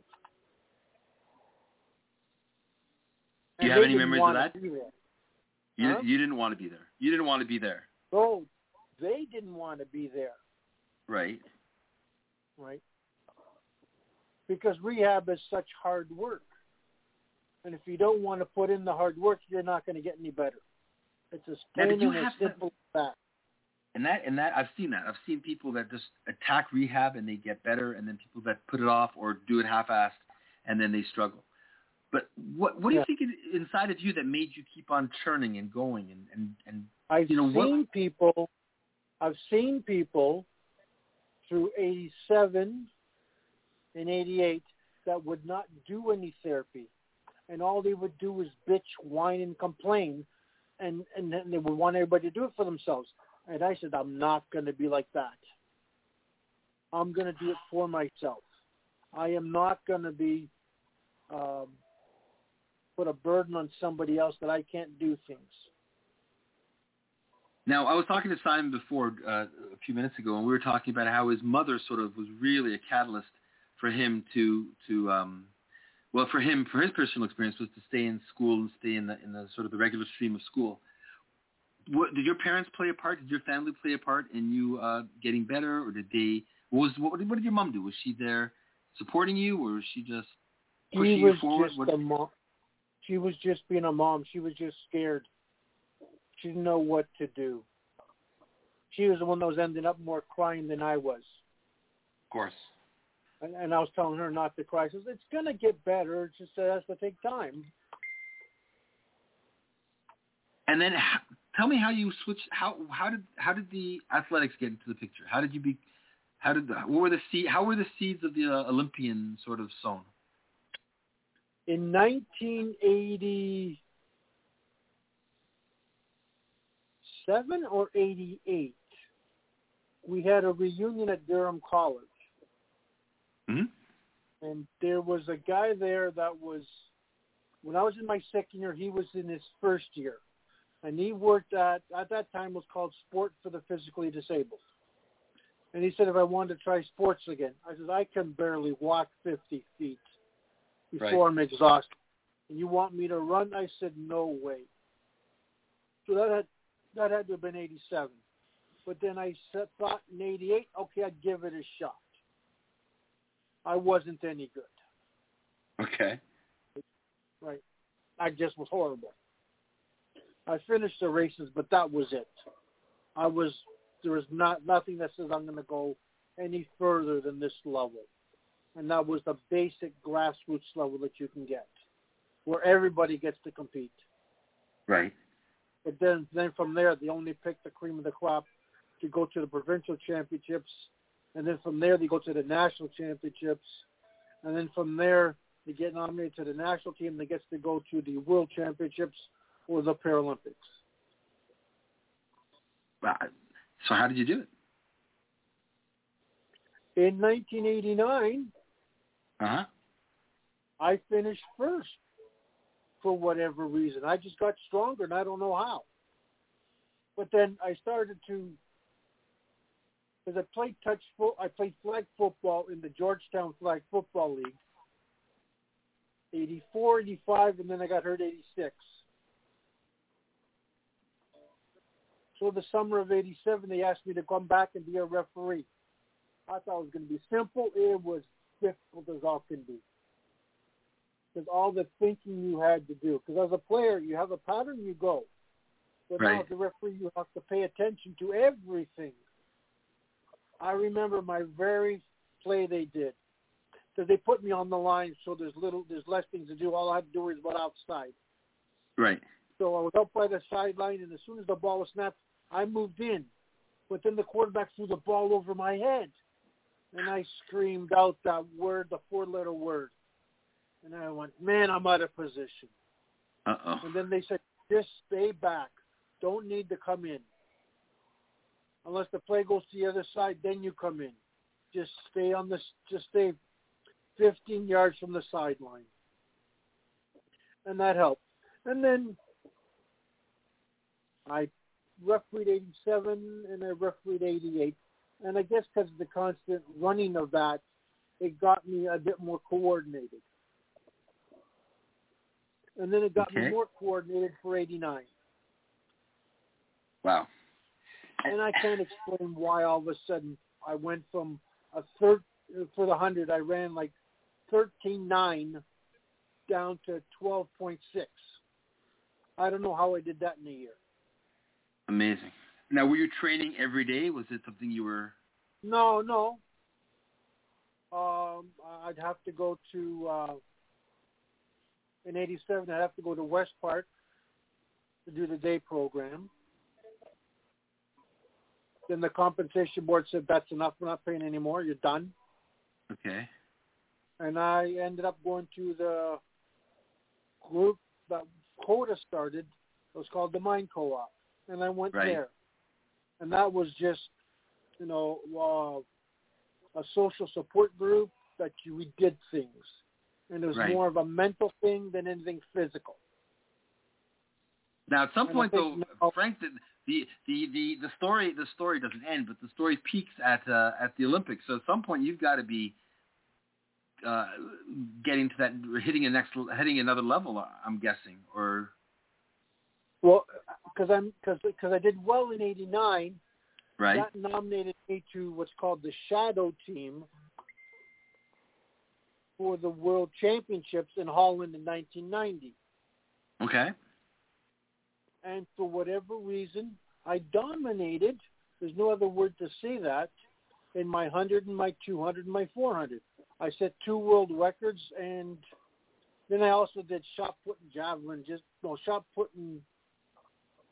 Do you And have they any didn't memories of want that? to be there. You, Huh? you didn't want to be there. You didn't want to be there. So they didn't want to be there, Right. right? Because rehab is such hard work. And if you don't want to put in the hard work, you're not going to get any better. It's as Now, did plain you and as have to- simple as that. And that, and that, I've seen that. I've seen people that just attack rehab and they get better, and then people that put it off or do it half-assed, and then they struggle. But what what do you Yeah. think it, inside of you that made you keep on churning and going and and, and I've you know, seen what- people, I've seen people through eighty-seven and eighty-eight that would not do any therapy. And all they would do is bitch, whine, and complain. And, and then they would want everybody to do it for themselves. And I said, I'm not going to be like that. I'm going to do it for myself. I am not going to be um, put a burden on somebody else that I can't do things. Now, I was talking to Simon before uh, a few minutes ago, and we were talking about how his mother sort of was really a catalyst for him to to um, well, for him, for his personal experience was to stay in school and stay in the in the sort of the regular stream of school. What, did your parents play a part? Did your family play a part in you uh, getting better, or did they? What was what, what did your mom do? Was she there supporting you, or was she just pushing She was you forward? just What- a mom. She was just being a mom. She was just scared. She didn't know what to do. She was the one that was ending up more crying than I was. Of course. And, and I was telling her not to cry. She says, it's going to get better. It just has to take time. And then h- tell me how you switched. How how did how did the athletics get into the picture? How did you be? How did the, what were the seed, How were the seeds of the uh, Olympian sort of sown? In nineteen eighty-seven or eighty-eight, we had a reunion at Durham College. Mm-hmm. And there was a guy there that was, when I was in my second year, he was in his first year. And he worked at, at that time was called Sport for the Physically Disabled. And he said if I wanted to try sports again, I said, I can barely walk fifty feet before right. I'm exhausted. And you want me to run? I said, no way. So that had, that had to have been eighty-seven. But then I said, thought in eighty-eight, okay, I'd give it a shot. I wasn't any good. Okay. Right. I just was horrible. I finished the races, but that was it. I was, there was not nothing that says I'm going to go any further than this level. And that was the basic grassroots level that you can get, where everybody gets to compete. Right. But then, then from there, they only pick the cream of the crop to go to the provincial championships. And then from there, they go to the national championships. And then from there, they get nominated to the national team that gets to go to the world championships or the Paralympics. So how did you do it? In nineteen eighty-nine, uh-huh. I finished first for whatever reason. I just got stronger, and I don't know how. But then I started to, because I played touch fo- I played flag football in the Georgetown Flag Football League, eighty-four, eighty-five, and then I got hurt eighty-six. So the summer of eighty-seven, they asked me to come back and be a referee. I thought it was going to be simple. It was difficult as all can be. Because all the thinking you had to do. Because as a player, you have a pattern, you go. But right. now as a referee, you have to pay attention to everything. I remember my very play they did. Because they put me on the line, so there's little, there's less things to do. All I had to do was about outside. Right. So I was up by the sideline, and as soon as the ball was snapped, I moved in. But then the quarterback threw the ball over my head. And I screamed out that word, the four-letter word. And I went, man, I'm out of position. Uh-oh. And then they said, just stay back. Don't need to come in. Unless the play goes to the other side, then you come in. Just stay on this, just stay fifteen yards from the sideline. And that helped. And then I refereed eighty-seven and I refereed eighty-eight. And I guess because of the constant running of that, it got me a bit more coordinated. And then it got okay. me more coordinated for eighty-nine. Wow. And I can't explain why all of a sudden I went from a third, for the one hundred, I ran like thirteen nine down to twelve point six. I don't know how I did that in a year. Amazing. Now, were you training every day? Was it something you were... No, no. Um, I'd have to go to, uh, in eighty-seven, I'd have to go to West Park to do the day program. Then the compensation board said, that's enough, we're not paying anymore, you're done. Okay. And I ended up going to the group that CODA started. It was called the Mind Co-op. And I went right. there. And that was just, you know, uh, a social support group that you, we did things. And it was right. more of a mental thing than anything physical. Now, at some and point, think, though, no, Frank, the, the the the the story the story doesn't end, but the story peaks at uh, at the Olympics. So at some point, you've got to be uh, getting to that, hitting a next, hitting another level. I'm guessing, or well, because I'm because because I did well in eighty-nine. Right. That nominated me to what's called the Shadow Team for the World Championships in Holland in nineteen ninety. Okay. And for whatever reason, I dominated. There's no other word to say that. In my one hundred and my two hundred and my four hundred. I set two world records, and then I also did shot put and javelin, just, no, shot put and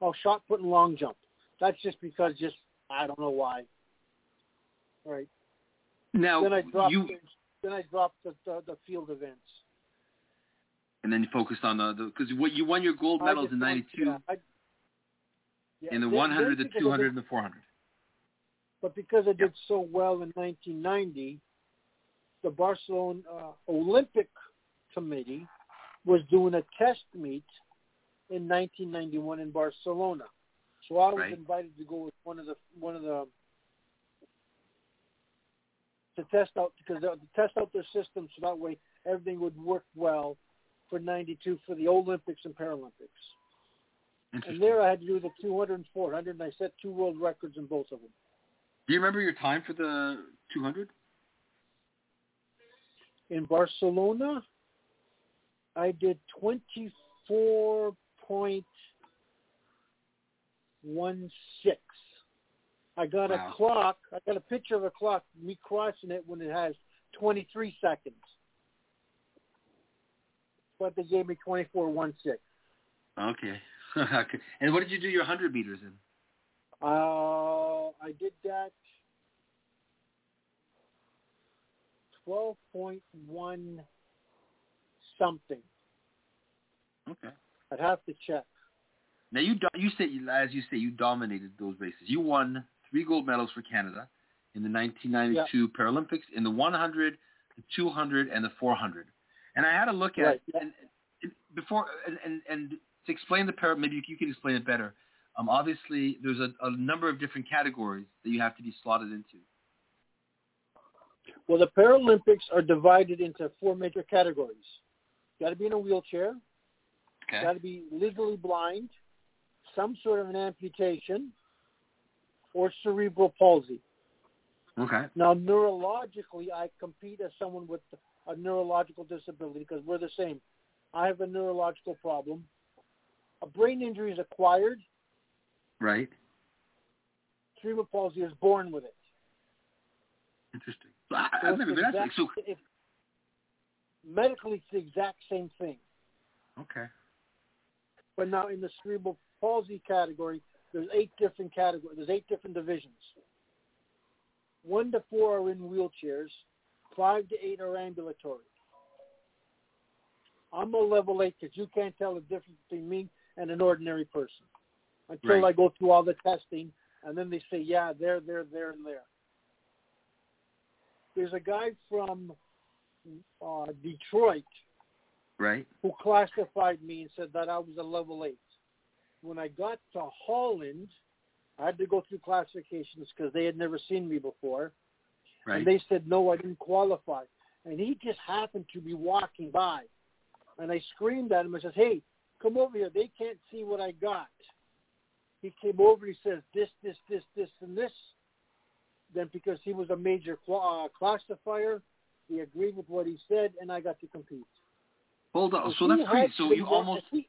Oh, shot put and long jump. That's just because just I don't know why. All right. Now then I dropped you the, then I dropped the, the the field events. And then you focused on the because what you won your gold medals in ninety-two yeah, I, yeah, in the then, one hundred, then the two hundred, did, and the four hundred. But because I did Yep. so well in nineteen ninety, the Barcelona uh, Olympic Committee was doing a test meet in nineteen ninety-one in Barcelona. So I was Right. invited to go with one of the one of the to test out because to test out their system so that way everything would work well for ninety-two for the Olympics and Paralympics. And there I had to do the two hundred and four hundred, and I set two world records in both of them. Do you remember your time for the two hundred? In Barcelona, I did twenty-four point one six. I got Wow. a clock. I got a picture of a clock, me crossing it when it has twenty-three seconds. But they gave me twenty-four point one six. Okay. Okay. And what did you do your one hundred meters in? Uh, I did that twelve point one something. Okay. I'd have to check. Now you do, you say as you say you dominated those races. You won three gold medals for Canada in the nineteen ninety-two Yeah. Paralympics in the one hundred, the two hundred, and the four hundred. And I had a look at Right, yeah. and, and before and, and and to explain the para, maybe you can explain it better. Um, obviously, there's a, a number of different categories that you have to be slotted into. Well, the Paralympics are divided into four major categories. Got to be in a wheelchair. Okay. Got to be legally blind, some sort of an amputation, or cerebral palsy. Okay. Now, neurologically, I compete as someone with a neurological disability because we're the same. I have a neurological problem. A brain injury is acquired. Right. Cerebral palsy is born with it. Interesting. I, So I've it's never the been asked. exact- So it- medically, it's the exact same thing. okay. But now in the cerebral palsy category, there's eight different categories. There's eight different divisions. One to four are in wheelchairs. Five to eight are ambulatory. I'm a level eight because you can't tell the difference between me and an ordinary person until Right. I go through all the testing, and then they say, yeah, there, there, there, and there. There's a guy from uh, Detroit Right. who classified me and said that I was a level eight. When I got to Holland, I had to go through classifications because they had never seen me before. Right. And they said, no, I didn't qualify. And he just happened to be walking by. And I screamed at him and said, hey, come over here. They can't see what I got. He came over. He says, this, this, this, this, and this. Then because he was a major uh, classifier, he agreed with what he said, and I got to compete. Hold on. If So he that's crazy. had So been you wa- almost. If he,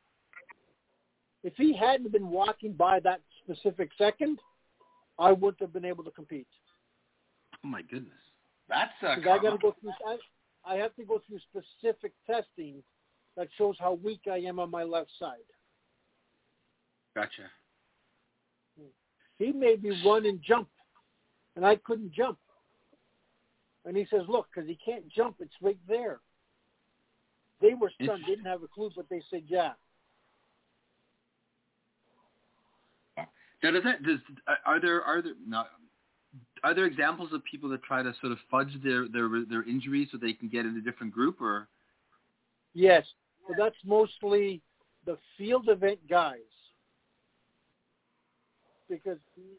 if he hadn't been walking by that specific second, I wouldn't have been able to compete. Oh my goodness. That's uh. Because I got to go through. I, I have to go through specific testing that shows how weak I am on my left side. Gotcha. He made me run and jump, and I couldn't jump. And he says, "Look, because he can't jump, it's right there." They were stunned, didn't have a clue, but they said, "Yeah." Now, does that does are there are there not are there examples of people that try to sort of fudge their their their injuries so they can get in a different group or? Yes, but that's mostly the field event guys. Because,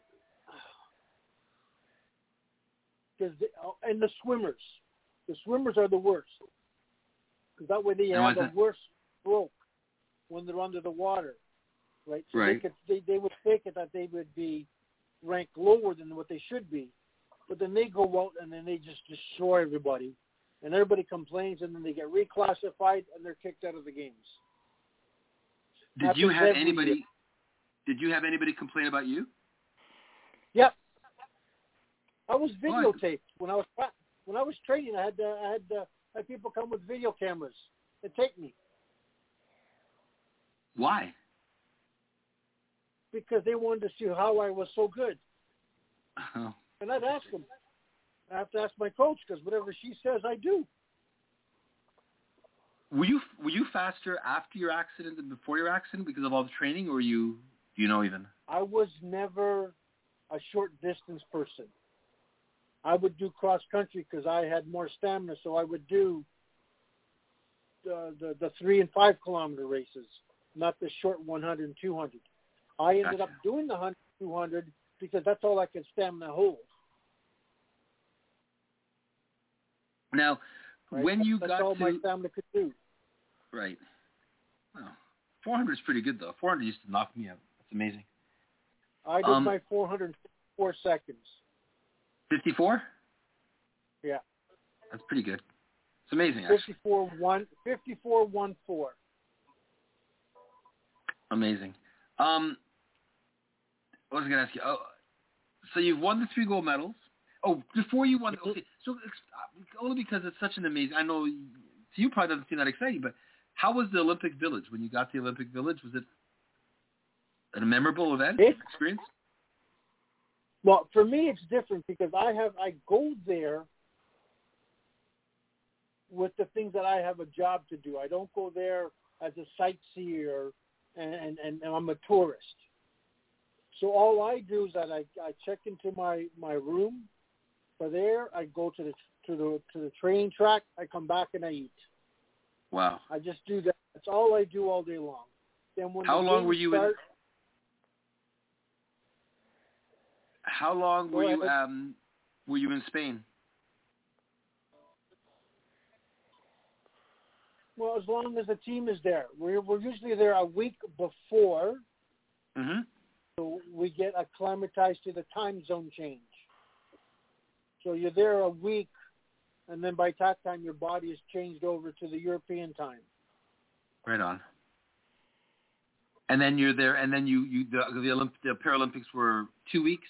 because they, and the swimmers, the swimmers are the worst. Because that way they And why have is a that? worse stroke when they're under the water, right? So Right. they could they, they would take it that they would be ranked lower than what they should be, but then they go out and then they just destroy everybody, and everybody complains, and then they get reclassified and they're kicked out of the games. Did you Happens have every anybody? year. Did you have anybody complain about you? Yep. I was Why? videotaped when I was when I was training. I had uh, I had uh, I had people come with video cameras and take me Why? because they wanted to see how I was so good. Oh. And I'd ask them. I have to ask my coach because whatever she says, I do. Were you were you faster after your accident than before your accident because of all the training, or were you do you know even? I was never a short distance person. I would do cross country because I had more stamina, so I would do the, the the three and five kilometer races, not the short one hundred and two hundred. I ended Gotcha. up doing the one hundred, two hundred because that's all I could stamina hold. Now, Right? when you that's got all to my stamina could do. right, well, four hundred is pretty good though. four hundred used to knock me out. That's amazing. I did Um, my four hundred four seconds. fifty-four? Yeah. That's pretty good. It's amazing, actually. fifty-four one fifty-four one four. Amazing. Um, what was I going to ask you? Oh, so you've won the three gold medals. Oh, before you won, okay, so only because it's such an amazing, I know to you probably doesn't seem that exciting, but how was the Olympic Village? When you got to the Olympic Village, was it a memorable event, it, experience? Well, for me, it's different because I have, I go there with the things that I have a job to do. I don't go there as a sightseer and, and, and I'm a tourist. So all I do is that I, I check into my, my room. For there, I go to the to the to the training track. I come back and I eat. Wow. I just do that. That's all I do all day long. Then when How the long games were you start, in? How long were Go you ahead. um were you in Spain? Well, as long as the team is there, we're we're usually there a week before, Mm-hmm. so we get acclimatized to the time zone change. So you're there a week, and then by that time your body is changed over to the European time. Right on. And then you're there, and then you, you the the, Olymp- the Paralympics were two weeks?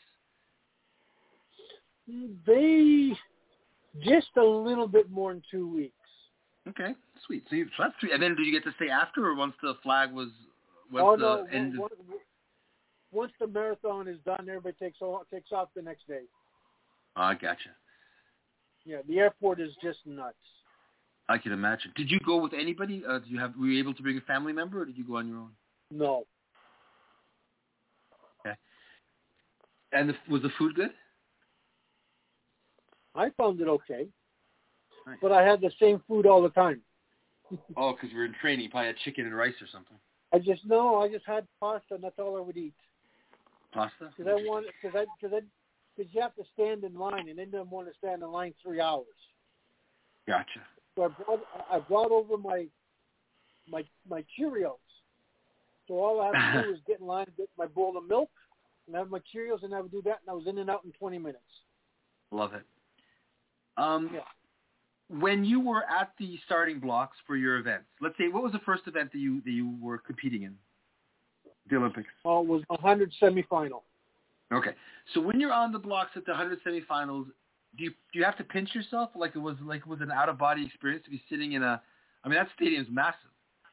They just a little bit more than two weeks. Okay, sweet. So, you, so that's three. And then did you get to stay after, or once the flag was, once Oh, the no, end? once, once the marathon is done, everybody takes off, takes off the next day. Oh, I gotcha. Yeah, the airport is just nuts. I can imagine. Did you go with anybody? Uh, did you have? Were you able to bring a family member, or did you go on your own? No. Okay. And the, was the food good? I found it okay. Nice. But I had the same food all the time. Oh, because you were in training. You probably had chicken and rice or something. I just, no, I just had pasta and that's all I would eat. Pasta? Because I wanted, because I, because I, because you have to stand in line and they didn't want to stand in line three hours. Gotcha. So I brought, I brought over my, my, my Cheerios. So all I had to do was get in line, get my bowl of milk, and have my Cheerios, and I would do that, and I was in and out in twenty minutes. Love it. Um, Yeah. When you were at the starting blocks for your events, let's say, what was the first event that you that you were competing in? The Olympics. Oh, it was a hundred semifinal. Okay. So when you're on the blocks at the one hundred semifinals, do you do you have to pinch yourself like it was like it was an out of body experience to be sitting in a? I mean, that stadium's massive.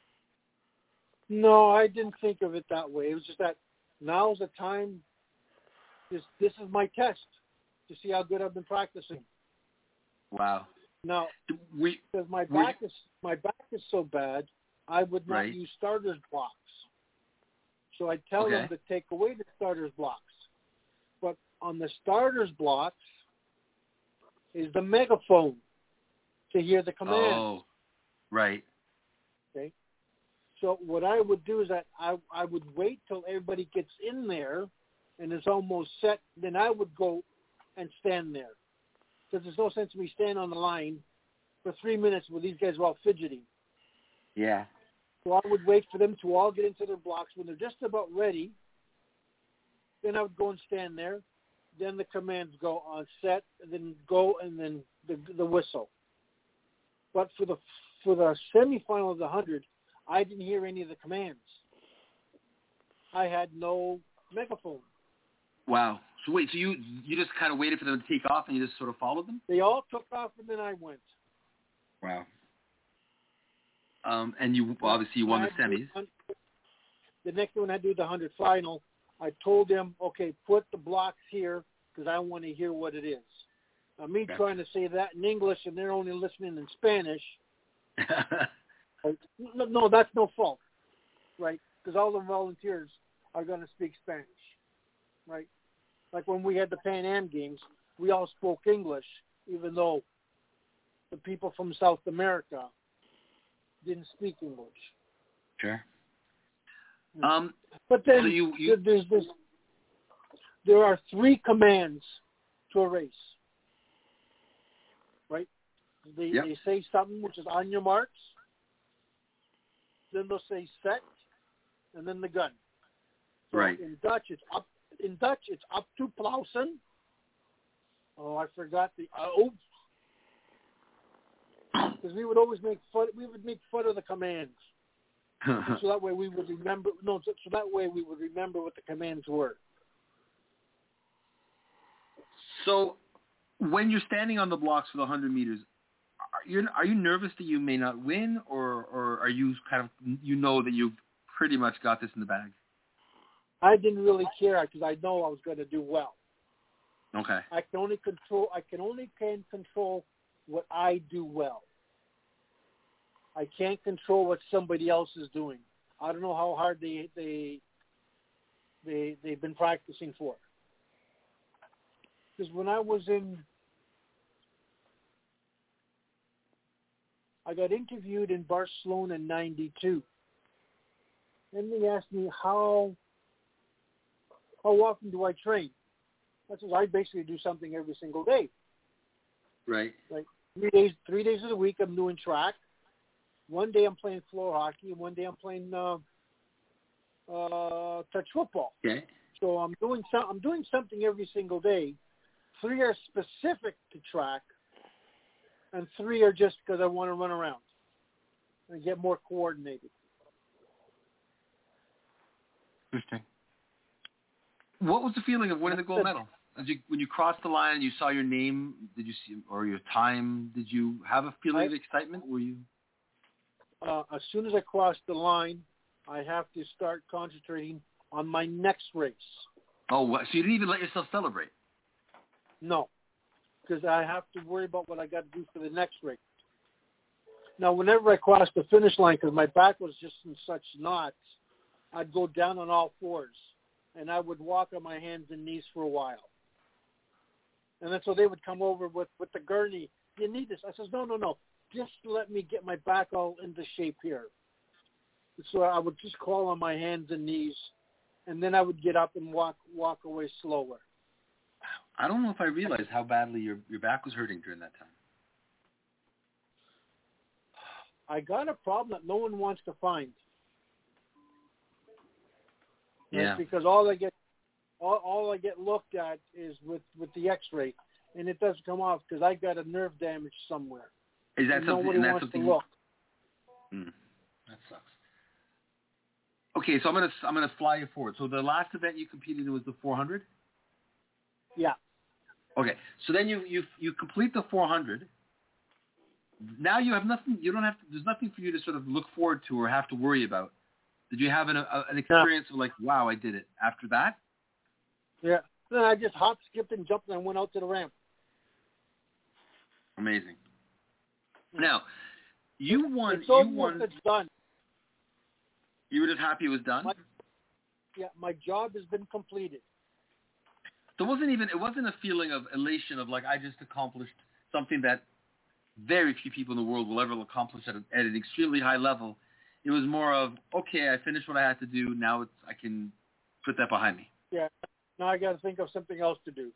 No, I didn't think of it that way. It was just that now's the time. This this is my test to see how good I've been practicing. Wow. Now, We because my were back you- is my back is so bad, I would not Right. use starters blocks. So I tell Okay. them to take away the starters blocks. But on the starters blocks is the megaphone to hear the commands. Oh, right. Okay. So what I would do is that I I would wait till everybody gets in there and it's almost set. Then I would go and stand there. Because there's no sense in me standing on the line for three minutes where these guys are all fidgeting. Yeah. So I would wait for them to all get into their blocks. When they're just about ready, then I would go and stand there. Then the commands go on set, and then go, and then the the whistle. But for the for the semifinal of the hundred, I didn't hear any of the commands. I had no megaphone. Wow. So wait, so you you just kind of waited for them to take off and you just sort of followed them? They all took off, and then I went. Wow. Um, and you well, obviously you won the I had to do semis. the next one I do the hundred final. I told them, okay, put the blocks here because I want to hear what it is. Now, me okay. trying to say that in English and they're only listening in Spanish, like, no, no, that's no fault, right? Because all the volunteers are going to speak Spanish, right? Like when we had the Pan Am Games, we all spoke English, even though the people from South America didn't speak English. Sure. Um, but then so you, you... there's this. There are three commands to a race, right? They yep. they say something which is on your marks. Then they'll say set, and then the gun. So right. In Dutch, it's up. In Dutch, it's up to Plausen. Oh, I forgot the oh. Because we would always make fun. We would make fun of the commands. So that way we would remember. No, so, so that way we would remember what the commands were. So, when you're standing on the blocks for the hundred meters, are you are you nervous that you may not win, or or are you kind of you know that you've pretty much got this in the bag? I didn't really care because I know I was going to do well. Okay. I can only control. I can only can control what I do well. I can't control what somebody else is doing. I don't know how hard they they they they've been practicing for. Because when I was in, I got interviewed in Barcelona in ninety-two. And they asked me how how often do I train? I said I basically do something every single day. Right. Like three days three days of the week I'm doing track. One day I'm playing floor hockey, and one day I'm playing uh, uh, touch football. Okay. So I'm doing some, I'm doing something every single day. Three are specific to track, and three are just because I want to run around and get more coordinated. Interesting. What was the feeling of winning the gold medal? As you, when you crossed the line and you saw your name, did you see, or your time, did you have a feeling I, of excitement? Were you? Uh, as soon as I cross the line, I have to start concentrating on my next race. Oh, so you didn't even let yourself celebrate? No, because I have to worry about what I got to do for the next race. Now, whenever I crossed the finish line, because my back was just in such knots, I'd go down on all fours, and I would walk on my hands and knees for a while. And then so they would come over with, with the gurney. You need this. I says, no, no, no. Just let me get my back all into shape here. So I would just crawl on my hands and knees, and then I would get up and walk walk away slower. I don't know if I realized how badly your, your back was hurting during that time. I got a problem that no one wants to find. Yeah. Right? Because all I get all, all I get looked at is with, with the X-ray, and it doesn't come off because I got a nerve damage somewhere. Is that and something? Nobody and that's wants something, to look. Hmm, that sucks. Okay, so I'm gonna I'm gonna fly you forward. So the last event you competed in was the four hundred. Yeah. Okay, so then you you you complete the four hundred. Now you have nothing. You don't have to. There's nothing for you to sort of look forward to or have to worry about. Did you have an a, an experience yeah. of like, wow, I did it after that? Yeah. Then I just hopped, skipped, and jumped, and I went out to the ramp. Amazing. Now, you won. It's over, you won. it's done. You were just happy it was done? My, yeah, my job has been completed. There wasn't even, it wasn't a feeling of elation of like, I just accomplished something that very few people in the world will ever accomplish at, a, at an extremely high level. It was more of, okay, I finished what I had to do. Now it's, I can put that behind me. Yeah. Now I got to think of something else to do.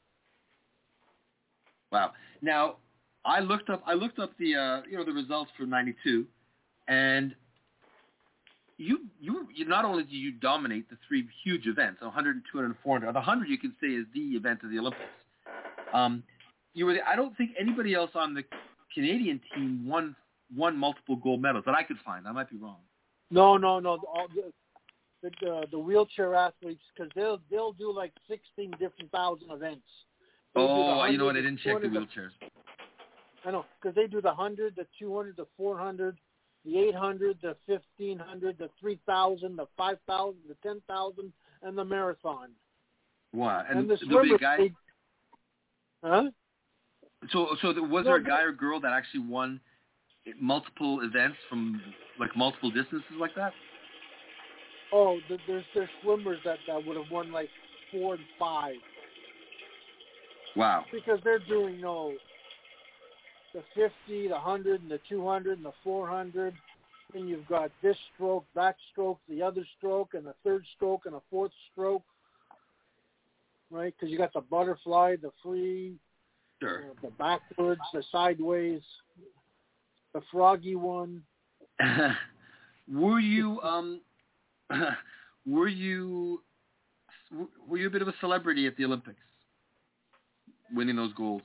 Wow. Now, I looked up, I looked up the, uh, you know, the results for ninety-two, and you, you, you not only do you dominate the three huge events, one hundred, two hundred, and four hundred. The one hundred you can say is the event of the Olympics. Um, you were, the, I don't think anybody else on the Canadian team won won multiple gold medals that I could find. I might be wrong. No, no, no. All the the, the, the wheelchair athletes, because they'll they'll do like sixteen different thousand events. They'll oh, you know what? I didn't check the wheelchairs. I know, because they do the one hundred, the two hundred, the four hundred, the eight hundred, the fifteen hundred, the three thousand, the five thousand, the ten thousand, and the marathon. Wow. And, and the there'll be a swimmers, guy. they, huh? So, so there, was No, there a no. guy or girl that actually won multiple events from like multiple distances like that? Oh, th- there's there's swimmers that, that would have won like four and five Wow. because they're doing you know, the fifty, the one hundred, and the two hundred, and the four hundred. Then you've got this stroke, that stroke, the other stroke, and the third stroke, and a fourth stroke. Right? Because you got the butterfly, the free, Sure. uh, the backwards, the sideways, the froggy one. Were you um were you were you a bit of a celebrity at the Olympics, winning those golds?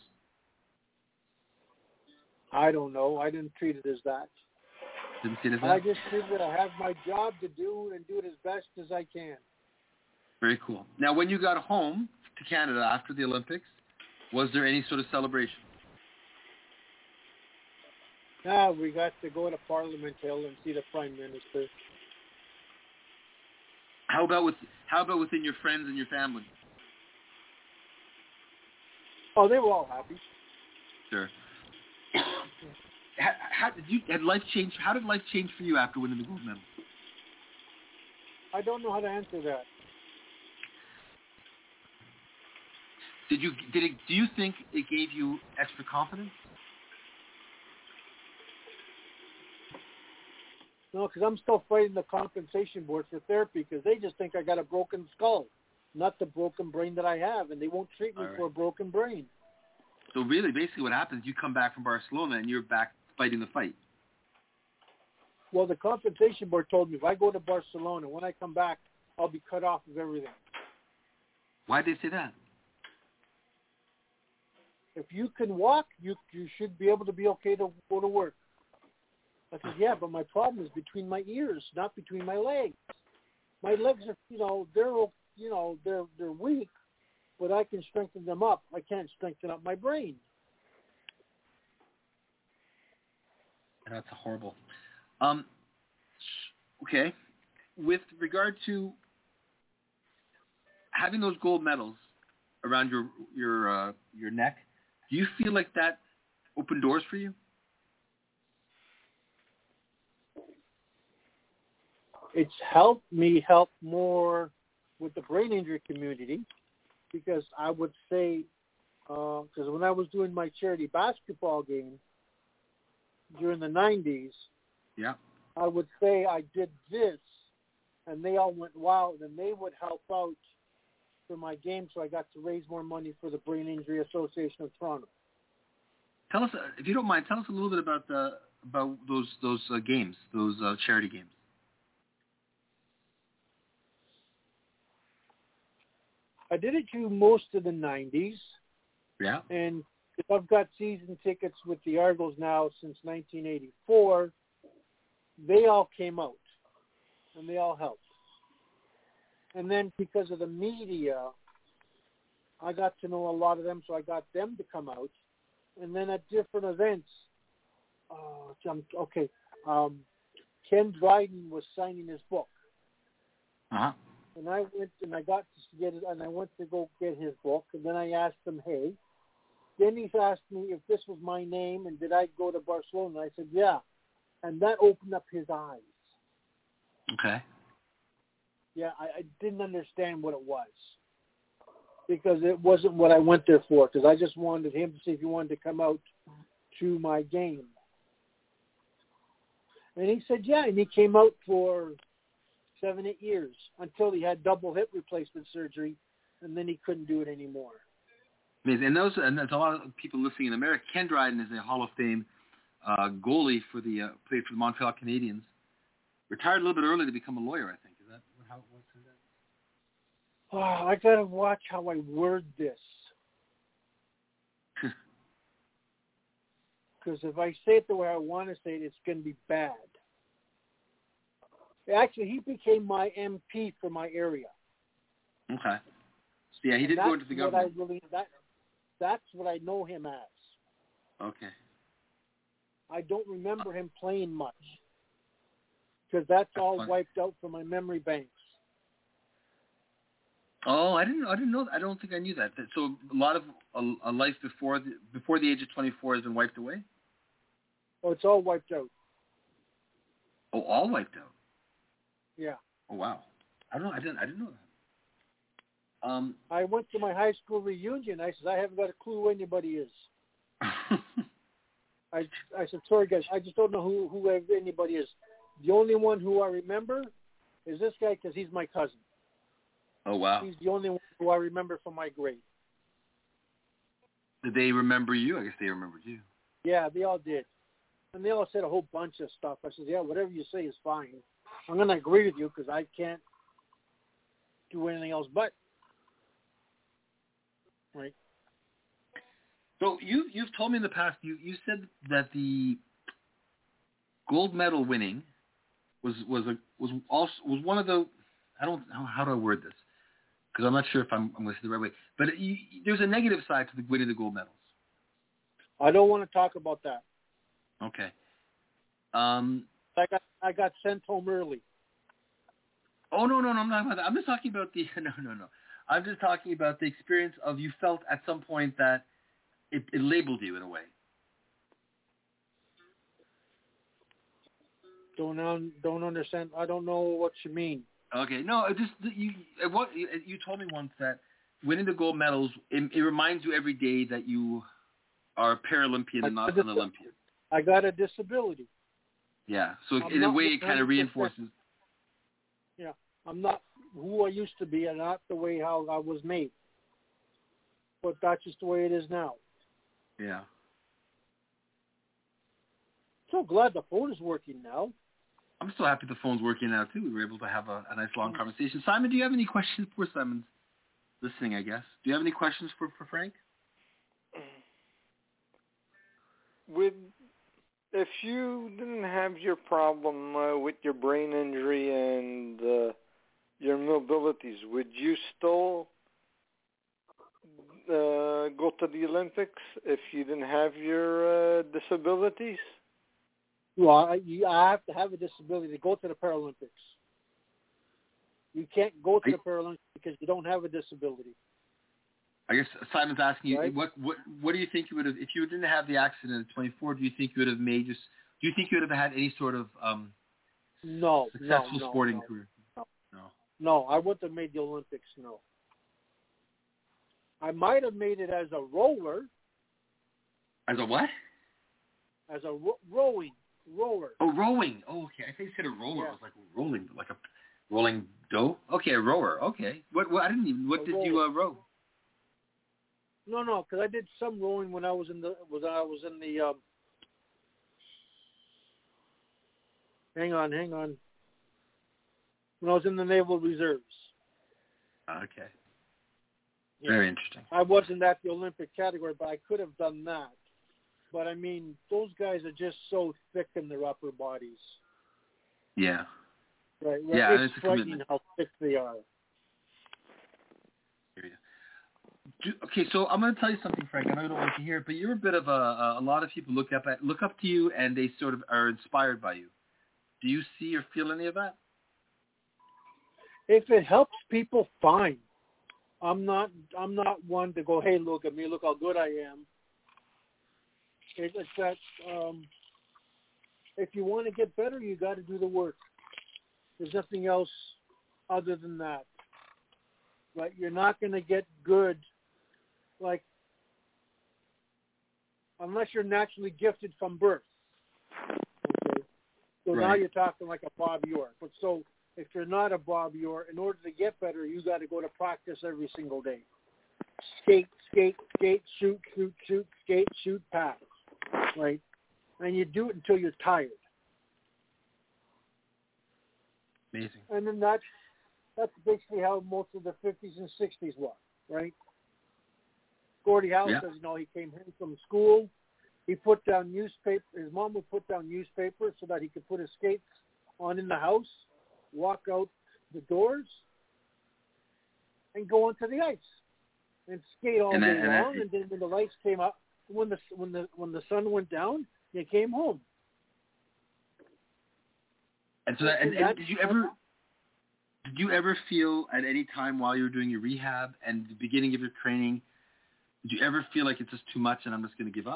I don't know. I didn't treat it as that. Didn't see it as I that? just treated it. I have my job to do and do it as best as I can. Very cool. Now, when you got home to Canada after the Olympics, was there any sort of celebration? Yeah, we got to go to Parliament Hill and see the Prime Minister. How about with how about within your friends and your family? Oh, they were all happy. Sure. how, how did you had life change? How did life change for you after winning the gold medal? I don't know how to answer that. Did you did it? Do you think it gave you extra confidence? No, because I'm still fighting the compensation board for therapy because they just think I got a broken skull, not the broken brain that I have, and they won't treat me All right. for a broken brain. So really, basically, what happens? You come back from Barcelona and you're back fighting the fight. Well, the compensation board told me if I go to Barcelona, when I come back, I'll be cut off of everything. Why did they say that? If you can walk, you you should be able to be okay to go to work. I said, yeah, but my problem is between my ears, not between my legs. My legs are, you know, they're, you know, they're they're weak, but I can strengthen them up. I can't strengthen up my brain. That's horrible. Um, okay. With regard to having those gold medals around your your uh, your neck, do you feel like that opened doors for you? It's helped me help more with the brain injury community because I would say, because uh, when I was doing my charity basketball game during the nineties, Yeah. I would say I did this, and they all went wild, and they would help out for my game, so I got to raise more money for the Brain Injury Association of Toronto. Tell us, uh, if you don't mind, tell us a little bit about the about those those uh, games, those uh, charity games. I did it through most of the nineties, Yeah. and I've got season tickets with the Argos now since nineteen eighty-four. They all came out, and they all helped. And then because of the media, I got to know a lot of them, so I got them to come out. And then at different events, uh, okay, um, Ken Dryden was signing his book. Uh-huh. And I went and I got to get it, and I went to go get his book. And then I asked him, hey. Then he's asked me if this was my name and did I go to Barcelona. And I said, yeah. And that opened up his eyes. Okay. Yeah, I, I didn't understand what it was because it wasn't what I went there for. Because I just wanted him to see if he wanted to come out to my game. And he said, yeah. And he came out for seven, eight years until he had double hip replacement surgery, and then he couldn't do it anymore. Amazing. And those, and there's a lot of people listening in America. Ken Dryden is a Hall of Fame uh, goalie for the uh, played for the Montreal Canadiens. Retired a little bit early to become a lawyer, I think. Is that how it was? Oh, I gotta watch how I word this. Because if I say it the way I want to say it, it's going to be bad. Actually, he became my M P for my area. Okay. So yeah, he And did that's go into the what government. I really, that, that's what I know him as. Okay. I don't remember him playing much. because that's, That's all funny. wiped out from my memory banks. Oh, I didn't. I didn't know. I don't think I knew that. That- So a lot of a, a life before the before the age of twenty-four has been wiped away. Oh, it's all wiped out. Oh, all wiped out. Yeah. Oh, wow. I don't know. I didn't. I didn't know that. Um. I went to my high school reunion. I said, I haven't got a clue who anybody is. I I said, sorry guys, I just don't know who who anybody is. The only one who I remember is this guy because he's my cousin. Oh, wow. He's the only one who I remember from my grade. Did they remember you? I guess they remembered you. Yeah, they all did. And they all said a whole bunch of stuff. I said, yeah, whatever you say is fine. I'm going to agree with you because I can't do anything else but. Right. So you you've told me in the past you, you said that the gold medal winning was was a was also was one of the I don't how, how do I word this because I'm not sure if I'm I'm going to say the right way, but it, you, there's a negative side to the winning the gold medals. I don't want to talk about that. Okay. Um. I got I got sent home early. Oh no no no I'm not about that. I'm just talking about the no no no. I'm just talking about the experience of you felt at some point that it, it labeled you in a way. Don't un, don't understand. I don't know what you mean. Okay, no, it just you. It, what you you told me once that winning the gold medals it, it reminds you every day that you are a Paralympian and not an Olympian. I got a disability. Yeah, so I'm in a not way it kind of one hundred percent reinforces. Yeah, I'm not who I used to be, and not the way how I was made. But that's just the way it is now. Yeah. So glad the phone is working now. I'm so happy the phone's working now too. We were able to have a, a nice long conversation. Simon, do you have any questions for Simon's listening? I guess. Do you have any questions for for Frank? With if you didn't have your problem uh, with your brain injury and uh, your mobilities, would you still uh, go to the Olympics if you didn't have your uh, disabilities? Well, I, you, I have to have a disability to go to the Paralympics. You can't go to the Paralympics because you don't have a disability. I guess Simon's asking you, Right. what what what do you think you would have if you didn't have the accident at twenty-four? Do you think you would have made just? Do you think you would have had any sort of um, No, successful no, no, sporting no, career? No. No. no, I wouldn't have made the Olympics. No, I might have made it as a rower, As a what? as a ro- rowing rower. Oh, rowing. Oh, okay. I think you said a roller. Yeah. It was like rolling, like a rolling dough. Okay, a rower. Okay. What? What? I didn't even. What A did rower. you uh, row? No, no, because I did some rowing when I was in the was I was in the. Um, hang on, hang on. When I was in the Naval Reserves. Okay. Yeah. Very interesting. I wasn't at the Olympic category, but I could have done that. But I mean, those guys are just so thick in their upper bodies. Yeah. Right. right. Yeah, it's it's a frightening commitment. how thick they are. Do, okay, so I'm going to tell you something, Frank. I know you don't like to hear it, but you're a bit of a, a, a lot of people look up at look up to you, and they sort of are inspired by you. Do you see or feel any of that? If it helps people, fine. I'm not. I'm not one to go, hey, look at me, look how good I am. It, it's that um, if you want to get better, you got to do the work. There's nothing else other than that. Right? You're not going to get good, like, unless you're naturally gifted from birth. Okay. So now Right. you're talking like a Bob York. But so if you're not a Bob York, in order to get better, you got to go to practice every single day. Skate, skate, skate, shoot, shoot, shoot, skate, shoot, pass. Right? And you do it until you're tired. Amazing. And then that's, that's basically how most of the fifties and sixties was, right? Gordie Howe Yeah. says, you know, he came home from school. He put down newspaper. His mom would put down newspaper so that he could put his skates on in the house, walk out the doors, and go onto the ice and skate all And day then- and then- long. And then when the lights came up, when the when the when the sun went down, you came home. And so, that, and, and did you ever, did you ever feel at any time while you were doing your rehab and the beginning of your training, did you ever feel like it's just too much and I'm just going to give up?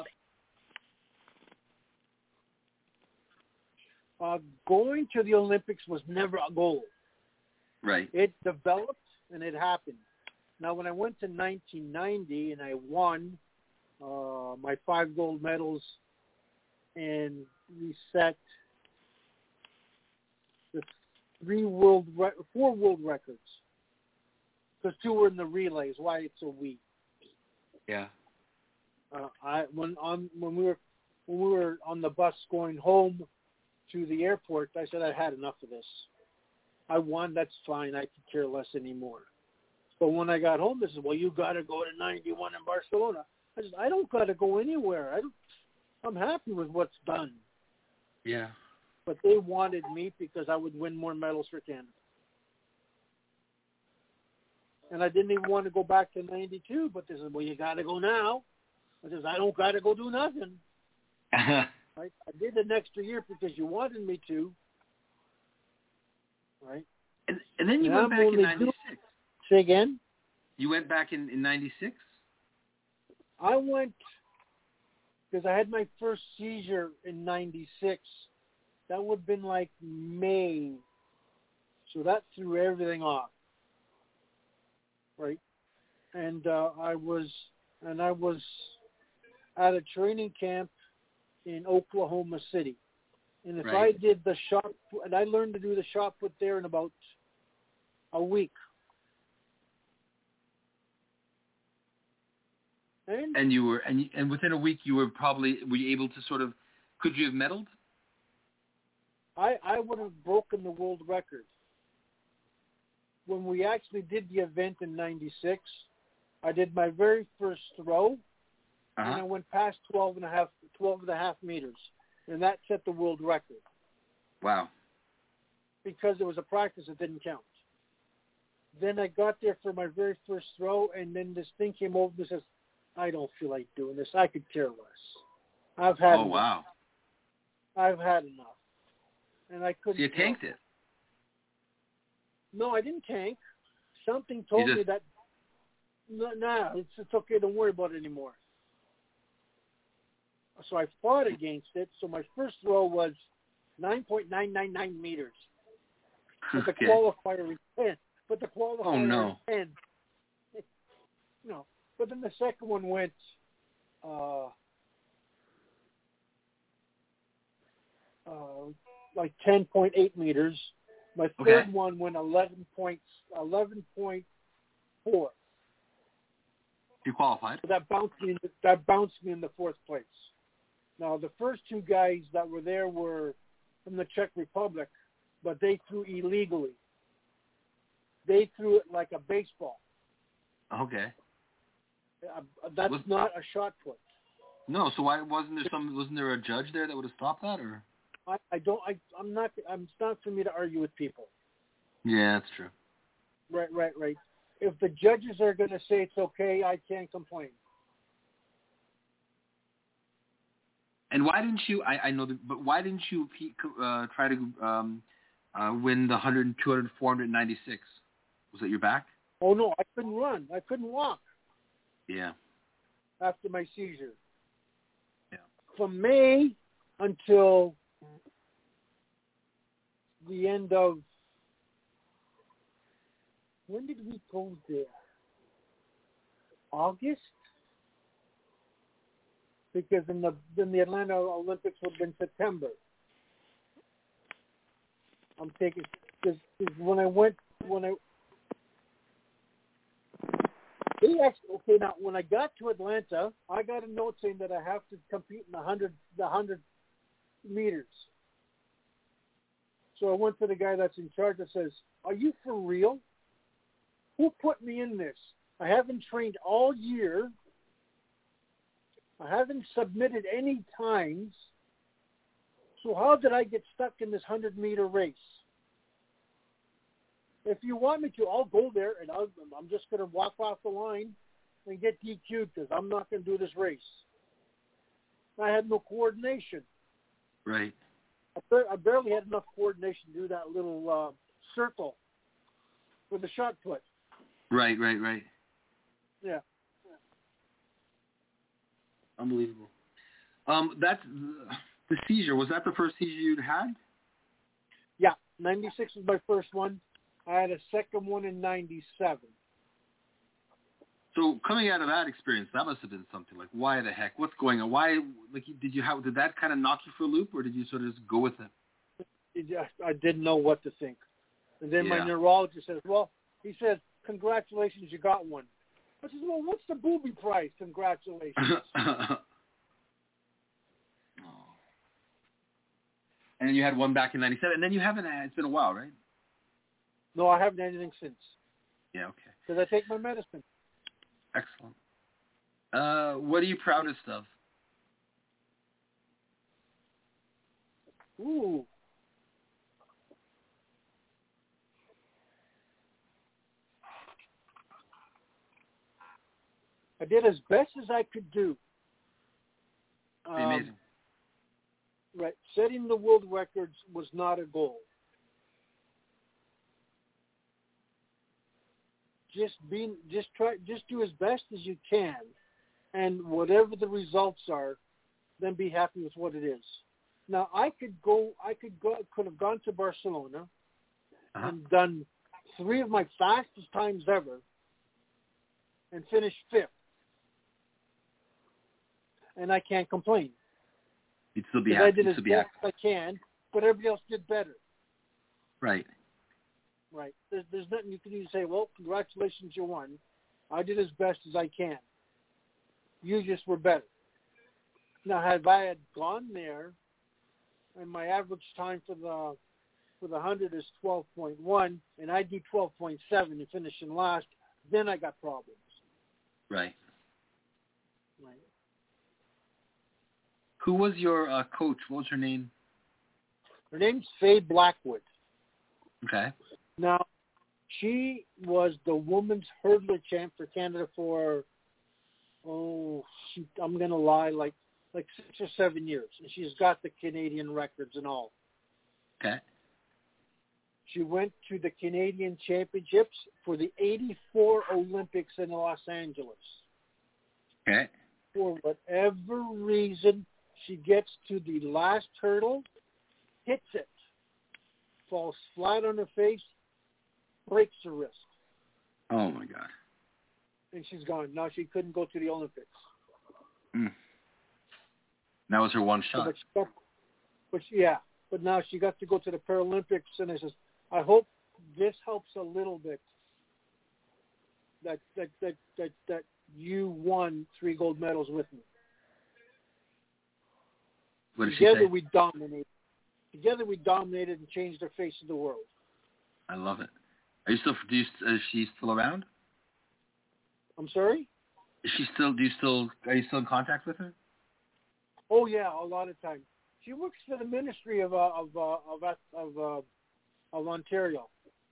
Uh, going to the Olympics was never a goal. Right. It developed and it happened. Now, when I went to nineteen ninety and I won uh, my five gold medals and we set the three world, re- four world records, because two were in the relays. Why it's a we? Yeah. Uh, I when on when we were when we were on the bus going home to the airport, I said I had enough of this. I won. That's fine. I could care less anymore. But when I got home, they said, well, you got to go to ninety-one in Barcelona. I said, I don't got to go anywhere. I don't, I'm happy with what's done. Yeah. But they wanted me because I would win more medals for Canada. And I didn't even want to go back to ninety-two, but they said, well, you got to go now. I said, I don't got to go do nothing. Right? I did an extra year because you wanted me to. Right? And, and then you and went I'm back in ninety-six. Do- Say again? You went back in, in ninety-six? I went because I had my first seizure in ninety-six. That would have been like May. So that threw everything off. Right? And uh, I was and I was at a training camp in Oklahoma City. And if Right. I did the shot, and I learned to do the shot put there in about a week. And, And you were, and you, and within a week, you were probably, were you able to sort of, could you have medaled? I, I would have broken the world record. When we actually did the event in ninety-six, I did my very first throw, Uh-huh. and I went past twelve and a half, twelve and a half meters, and that set the world record. Wow. Because it was a practice that didn't count. Then I got there for my very first throw, and then this thing came over and says, I don't feel like doing this. I could care less. I've had Oh, enough. wow. I've had enough. And I couldn't. So you tanked it. No, I didn't tank. Something told just... me that, no, nah, it's, it's okay. Don't worry about it anymore. So I fought against it. So my first throw was nine point nine nine nine meters. But the Okay. qualifier was ten. But the qualifier Oh, no. was ten. No. But then the second one went uh, uh, like ten point eight meters. My third Okay. one went eleven point four. You qualified. So that bounced me. That bounced me in the fourth place. Now the first two guys that were there were from the Czech Republic, but they threw illegally. They threw it like a baseball. Okay. Uh, that's Was, not a shot put. no, so why wasn't there some? Wasn't there a judge there that would have stopped that, or? I, I don't. I, I'm not. I'm, it's not for me to argue with people. Yeah, that's true. Right, right, right. If the judges are going to say it's okay, I can't complain. And why didn't you? I, I know, that, but why didn't you uh, try to um, uh, win the one hundred, two hundred, four hundred, ninety-six? Was it your back? Oh no, I couldn't run. I couldn't walk Yeah. after my seizure. Yeah. From May until the end of, when did we go there? August? Because in the in the Atlanta Olympics would have been September. I'm taking, because when I went, when I, they actually, okay, now when I got to Atlanta, I got a note saying that I have to compete in the hundred, the hundred meters. So I went to the guy that's in charge and says, are you for real? Who put me in this? I haven't trained all year. I haven't submitted any times. So how did I get stuck in this hundred-meter race? If you want me to, I'll go there, and I'll, I'm just going to walk off the line and get D Q'd because I'm not going to do this race. I had no coordination. Right. I, bar- I barely had enough coordination to do that little uh, circle with the shot put. Right, right, right. Yeah. Unbelievable. Um, that's the seizure. Was that the first seizure you'd had? Yeah, ninety-six was my first one. I had a second one in ninety-seven. So coming out of that experience, that must have been something like, why the heck? What's going on? Why? Like, did you have? Did that kind of knock you for a loop, or did you sort of just go with it? It just, I didn't know what to think. And then Yeah. my neurologist says, "Well," he says, "Congratulations, you got one." I said, "Well, what's the booby price? Congratulations." Oh. And then you had one back in ninety-seven, and then you haven't had, it's been a while, right? No, I haven't had anything since. Yeah, okay. Because I take my medicine. Excellent. Uh, what are you proudest of? Ooh. I did as best as I could do. Pretty Um, amazing. Right. Setting the world records was not a goal. Just being, just try, just do as best as you can, and whatever the results are, then be happy with what it is. Now, I could go, I could go, could have gone to Barcelona Uh-huh. and done three of my fastest times ever, and finished fifth, and I can't complain. You'd still be Because happy. I did You'd as still be best happy. as I can, but everybody else did better. Right. Right. There's, there's nothing you can even say, well, congratulations, you won. I did as best as I can. You just were better. Now, had I had gone there, and my average time for the for the hundred is twelve point one, and I do twelve point seven and finish in last, then I got problems. Right. Right. Who was your uh, coach? What was her name? Her name's Faye Blackwood. Okay. Now, she was the women's hurdler champ for Canada for, oh, she, I'm going to lie, like like six or seven years. And she's got the Canadian records and all. Okay. She went to the Canadian Championships for the eighty-four Olympics in Los Angeles. Okay. For whatever reason, she gets to the last hurdle, hits it, falls flat on her face, breaks her wrist. Oh, my God. And she's gone. Now she couldn't go to the Olympics. Mm. That was her one So, shot. but, she got, but she, yeah, but now she got to go to the Paralympics, and I says, I hope this helps a little bit. That that that that that you won three gold medals with me. What did Together she say? we dominated. Together we dominated and changed the face of the world. I love it. Are you still? Do you, is she still around? I'm sorry? Is she still? Do you still? Are you still in contact with her? Oh yeah, a lot of times. She works for the Ministry of uh, of uh, of of uh, of Ontario.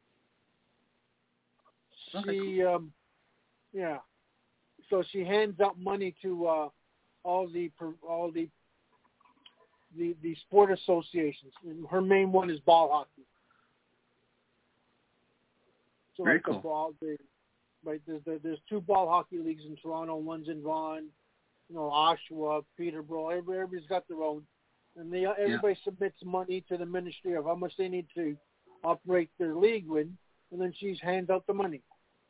Okay, She, um, yeah. So she hands out money to uh, all the all the the the sport associations. And her main one is ball hockey. So Very like cool. the ball, the, right? There's the, there's two ball hockey leagues in Toronto. One's in Vaughan, you know, Oshawa, Peterborough. Everybody, everybody's got their own, and they everybody yeah. submits money to the ministry of how much they need to operate their league with, and then she hands out the money.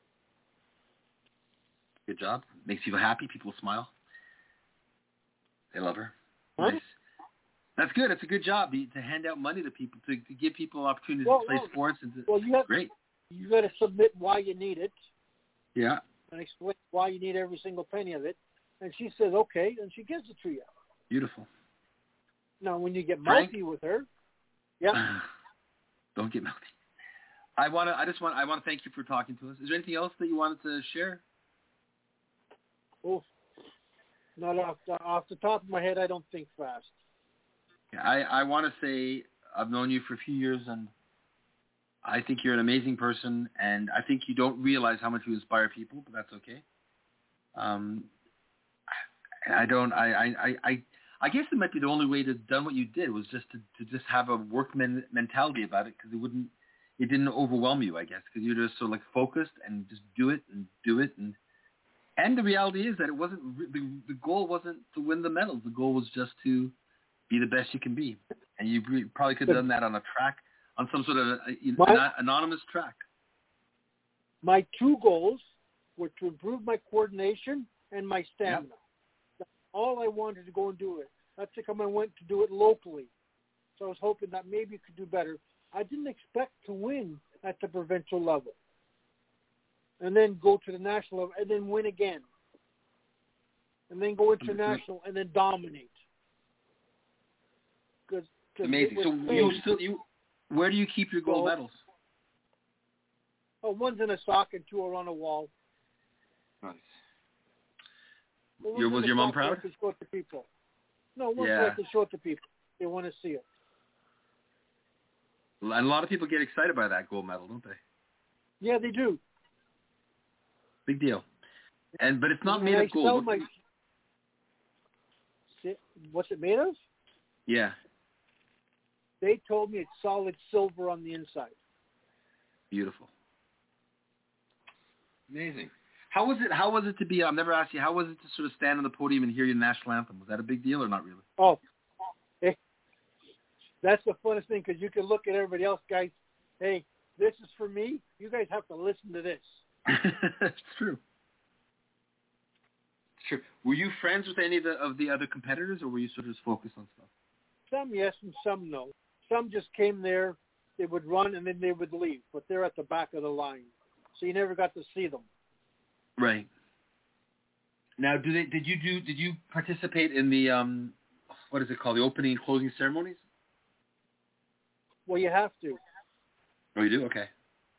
Good job. Makes people happy. People smile. They love her. Huh? Nice. That's good. It's a good job to hand out money to people, to, to give people opportunities well, to play well, sports. And to, well, you have, great. You got to submit why you need it. Yeah. And explain why you need every single penny of it. And she says, okay, and she gives it to you. Beautiful. Now, when you get Frank? mouthy with her, yeah. Don't get mouthy. I want to. I just want. I want to thank you for talking to us. Is there anything else that you wanted to share? Oh, not off the, off the top of my head. I don't think fast. Yeah, I I want to say I've known you for a few years, and I think you're an amazing person, and I think you don't realize how much you inspire people, but that's okay. Um, I don't. I I I I guess it might be the only way to have done what you did was just to, to just have a workman mentality about it, because it wouldn't, it didn't overwhelm you, I guess, because you're just so like focused and just do it and do it. And, and the reality is that it wasn't, the, the goal wasn't to win the medals. The goal was just to be the best you can be. And you probably could have done that on a track, on some sort of a, my, an anonymous track. My two goals were to improve my coordination and my stamina. Yep. That's all I wanted to go and do it. That's how come I went to do it locally. So I was hoping that maybe you could do better. I didn't expect to win at the provincial level and then go to the national level and then win again and then go international and then dominate. Cause, cause Amazing. So you still, you, where do you keep your gold so, medals? Oh, one's in a sock and two are on a wall. Nice. Well, your, was your mom proud? I can show it to people. No, one's yeah. I can show it to people. They want to see it. And a lot of people get excited by that gold medal, don't they? Yeah, they do. Big deal. And but it's not and made I of gold. My... What's it made of? Yeah. They told me it's solid silver on the inside. Beautiful. Amazing. How was it? How was it to be? I've never asked you. How was it to sort of stand on the podium and hear your national anthem? Was that a big deal or not really? Oh, hey, that's the funnest thing because you can look at everybody else, guys. Hey, this is for me. You guys have to listen to this. It's true. It's true. Were you friends with any of the of the other competitors, or were you sort of just focused on stuff? Some yes and some no. Some just came there. They would run and then they would leave, but they're at the back of the line, so you never got to see them. Right. Now, do they? Did you do? Did you participate in the um, what is it called? The opening and closing ceremonies? Well, you have to. Oh, you do? Okay.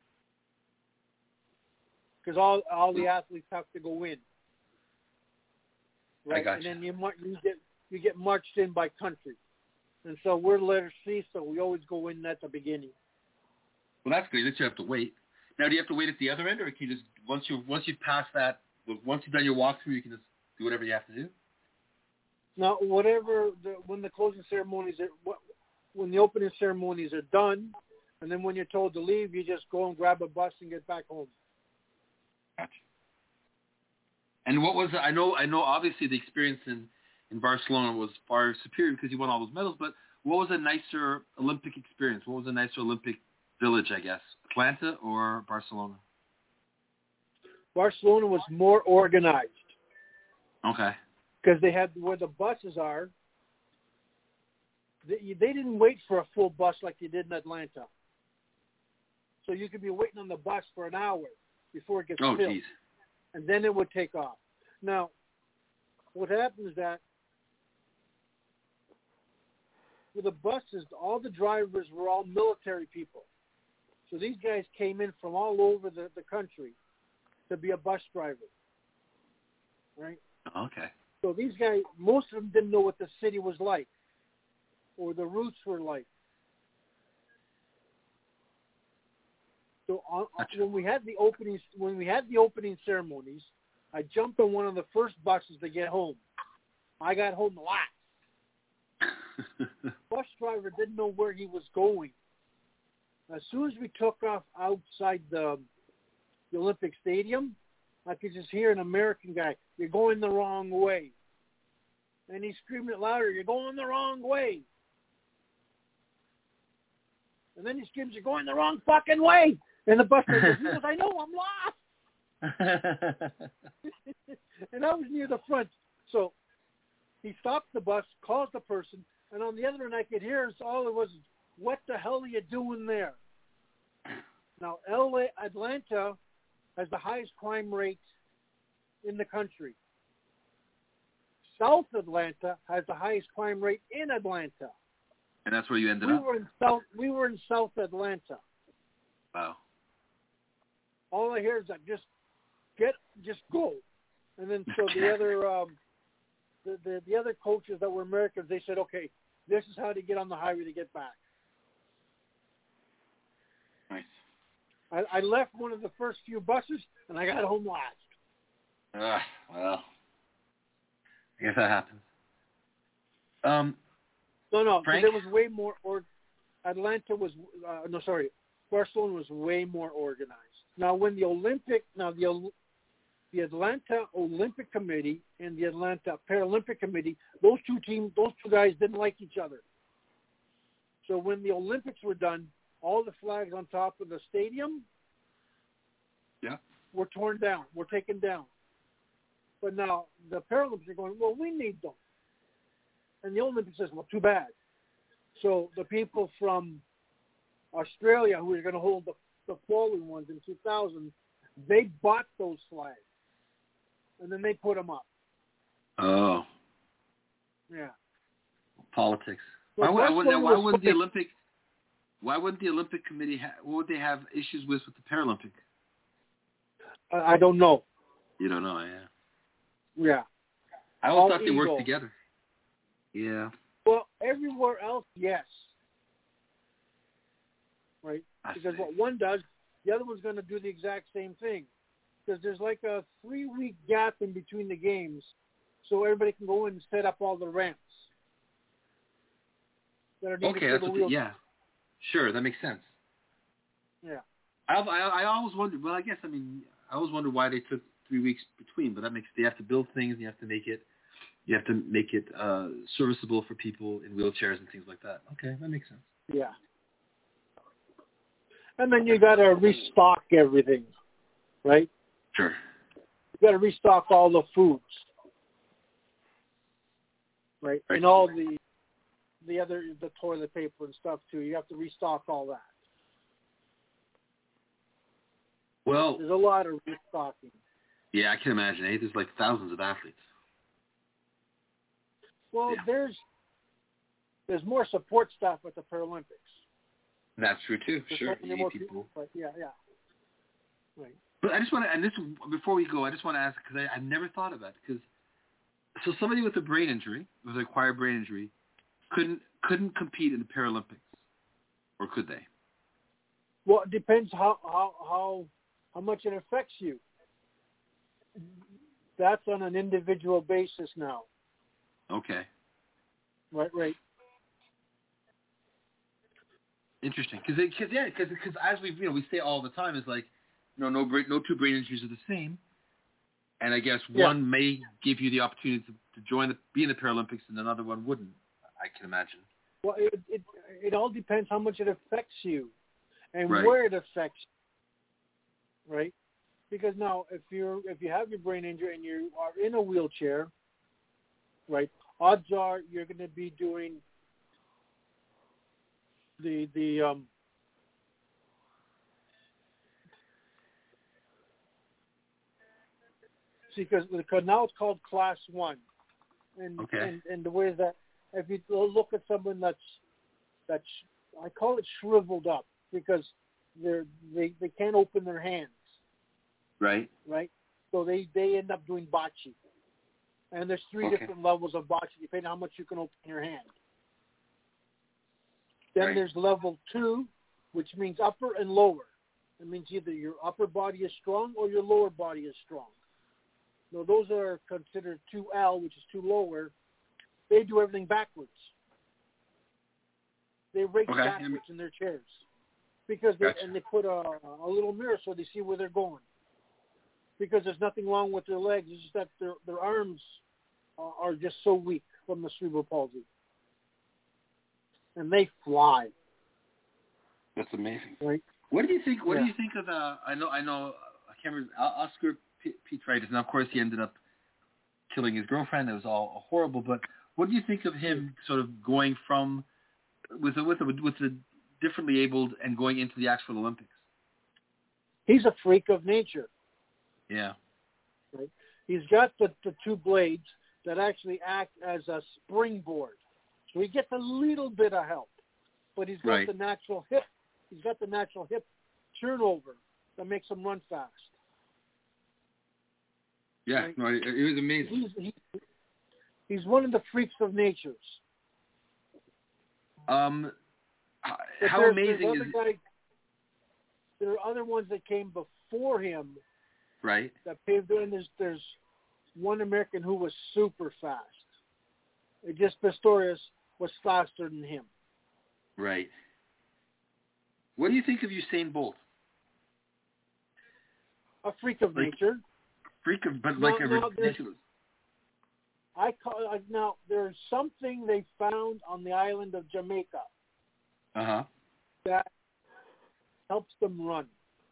Because all all the athletes have to go in. Right? I got and you. then you you get you get marched in by country, and so we're letter C, so we always go in at the beginning. Well, that's good. That you have to wait. Now, do you have to wait at the other end, or can you just once you once you've passed that, once you've done your walkthrough, you can just do whatever you have to do? Now, whatever the, when the closing ceremonies are, when the opening ceremonies are done, and then when you're told to leave, you just go and grab a bus and get back home. Gotcha. And what was I know I know obviously the experience in, in Barcelona was far superior because you won all those medals. But what was a nicer Olympic experience? What was a nicer Olympic village, I guess? Atlanta or Barcelona? Barcelona was more organized. Okay. Because they had where the buses are. They, they didn't wait for a full bus like you did in Atlanta. So you could be waiting on the bus for an hour before it gets oh, filled. Geez. And then it would take off. Now, what happens is that with the buses, all the drivers were all military people. So these guys came in from all over the, the country to be a bus driver, right? Okay. So these guys, most of them didn't know what the city was like or the routes were like. So on, Gotcha. when we had the openings, when we had the opening ceremonies, I jumped on one of the first buses to get home. I got home last. Bus driver didn't know where he was going. As soon as we took off outside the, the Olympic Stadium, I could just hear an American guy, "You're going the wrong way." And he's screaming it louder, "You're going the wrong way." And then he screams, "You're going the wrong fucking way." And the bus driver goes, "I know, I'm lost." And I was near the front. So he stops the bus, calls the person, and on the other end I could hear all it was, "What the hell are you doing there?" Now, L A, Atlanta has the highest crime rate in the country. South Atlanta has the highest crime rate in Atlanta. And that's where you ended we up? Were in South, we were in South Atlanta. Wow. All I hear is that just get, just go. And then so the other, um, the, the the other coaches that were Americans, they said, "Okay, this is how to get on the highway to get back." Nice. I, I left one of the first few buses, and I got home last. Ah, well, I guess that happens. Um, No, no, Frank? there was way more. Or Atlanta was uh, no, sorry, Barcelona was way more organized. Now, when the Olympic, now the Ol- the Atlanta Olympic Committee and the Atlanta Paralympic Committee, those two teams, those two guys didn't like each other. So when the Olympics were done, all the flags on top of the stadium, yeah, were torn down, were taken down. But now the Paralympics are going, well, we need them. And the Olympics says, well, too bad. So the people from Australia who are going to hold the, the following ones in two thousand, they bought those flags. And then they put them up. Oh. Yeah. Politics. Well, why, why, why, why was wouldn't the funny. Olympic? Why wouldn't the Olympic Committee? Ha- what would they have issues with with the Paralympic? I, I don't know. You don't know, yeah. Yeah. I always All thought they worked ego. together. Yeah. Well, everywhere else, yes. Right? I Because see. what one does, the other one's going to do the exact same thing. Because there's like a three-week gap in between the games, so everybody can go in and set up all the ramps. That are needed Okay, for that's the what. wheel- The, yeah. Sure, that makes sense. Yeah. I, I I always wondered. Well, I guess I mean I always wondered why they took three weeks between, but that makes they have to build things. And you have to make it. You have to make it uh, serviceable for people in wheelchairs and things like that. Okay, that makes sense. Yeah. And then you got to restock everything, right? Sure. You got to restock all the foods, right? Right. And all the the other the toilet paper and stuff too. You have to restock all that. Well, There's a lot of restocking. yeah, I can imagine. Eh? There's like thousands of athletes. Well, Yeah. there's there's more support staff at the Paralympics. That's true too. There's Sure, so many you more need people. But yeah, yeah. Right. But I just want to, and this before we go, I just want to ask because I, I never thought of that. Because so somebody with a brain injury, with an acquired brain injury, couldn't couldn't compete in the Paralympics, or could they? Well, it depends how how how how much it affects you. That's on an individual basis now. Okay, Right, right. interesting. Because because yeah, because as we you know we say all the time is like, you know, no brain, no two brain injuries are the same, and I guess Yeah. one may give you the opportunity to, to join the be in the Paralympics, and another one wouldn't. I can imagine. Well, it it it all depends how much it affects you, and Right. where it affects you. Right. Because now, if you're if you have your brain injury and you are in a wheelchair, right, odds are you're going to be doing the the um, see because because now it's called class one, and Okay. and, and the way that if you look at someone that's that's I call it shriveled up because they're they they can't open their hands. Right. Right? So they, they end up doing bocce. And there's three Okay. different levels of bocce, depending on how much you can open your hand. Then Right. there's level two, which means upper and lower. It means either your upper body is strong or your lower body is strong. Now, those are considered two L, which is two lower. They do everything backwards. They race Okay. backwards in their chairs. Because they, Gotcha. and they put a, a little mirror so they see where they're going. Because there's nothing wrong with their legs. It's just that their their arms are, are just so weak from the cerebral palsy, and they fly. That's amazing. Right? What do you think? What Yeah. do you think of the? I know. I know. I can't remember. Oscar P- Pistorius, and of course he ended up killing his girlfriend. It was all horrible. But what do you think of him sort of going from with a, with a, with the differently abled and going into the actual Olympics? He's a freak of nature. Yeah. Right? He's got the, the two blades that actually act as a springboard. So he gets a little bit of help. But he's got Right. the natural hip. He's got the natural hip turnover that makes him run fast. Yeah. Right. No, it, it was amazing. He's, he, he's one of the freaks of nature. Um, h- But how there- amazing there's is other guys- there are other ones that came before him right? that paved the way. And there's, there's one American who was super fast. It just Pistorius was faster than him. Right. What do you think of Usain Bolt? A freak of like, nature. Freak of, but no, like a no, ridiculous. I call uh, now. There's something they found on the island of Jamaica Uh huh. that helps them run.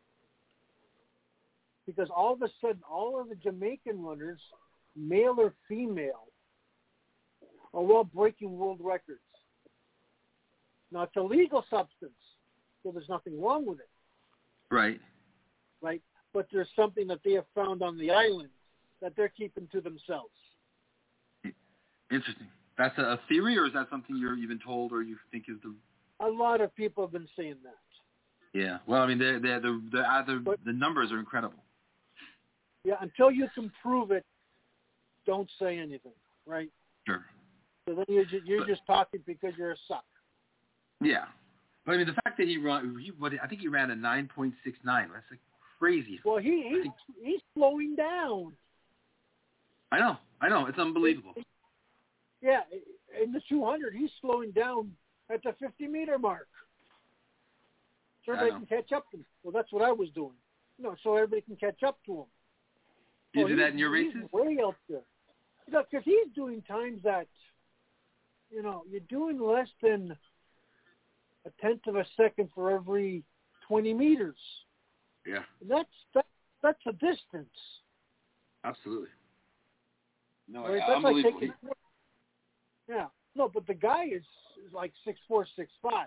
Because all of a sudden, all of the Jamaican runners, male or female, are all breaking world records. Now, it's a legal substance, so there's nothing wrong with it. Right. Right? But there's something that they have found on the island that they're keeping to themselves. Interesting. That's a, a theory, or is that something you're, you've been told or you think is the... A lot of people have been saying that. Yeah. Well, I mean, the the the the, other, but, the numbers are incredible. Yeah, until you can prove it, don't say anything, right? Sure. So then you're just, you're but, just talking because you're a suck. Yeah. But I mean, the fact that he run, he, what, I think he ran a nine point six nine. That's like crazy. Well, he he's, think, he's slowing down. I know. I know. It's unbelievable. It, yeah, in the two hundred, he's slowing down at the fifty-meter mark. So everybody can catch up to him. Well, that's what I was doing. You know, so everybody can catch up to him. Do you well, do that in your races? He's way out there. You know, because he's doing times that, you know, you're doing less than a tenth of a second for every twenty meters. Yeah. And that's that, that's a distance. Absolutely. No, right? yeah, That's like unbelievable. taking, yeah. No, but the guy is, is like six four, six five.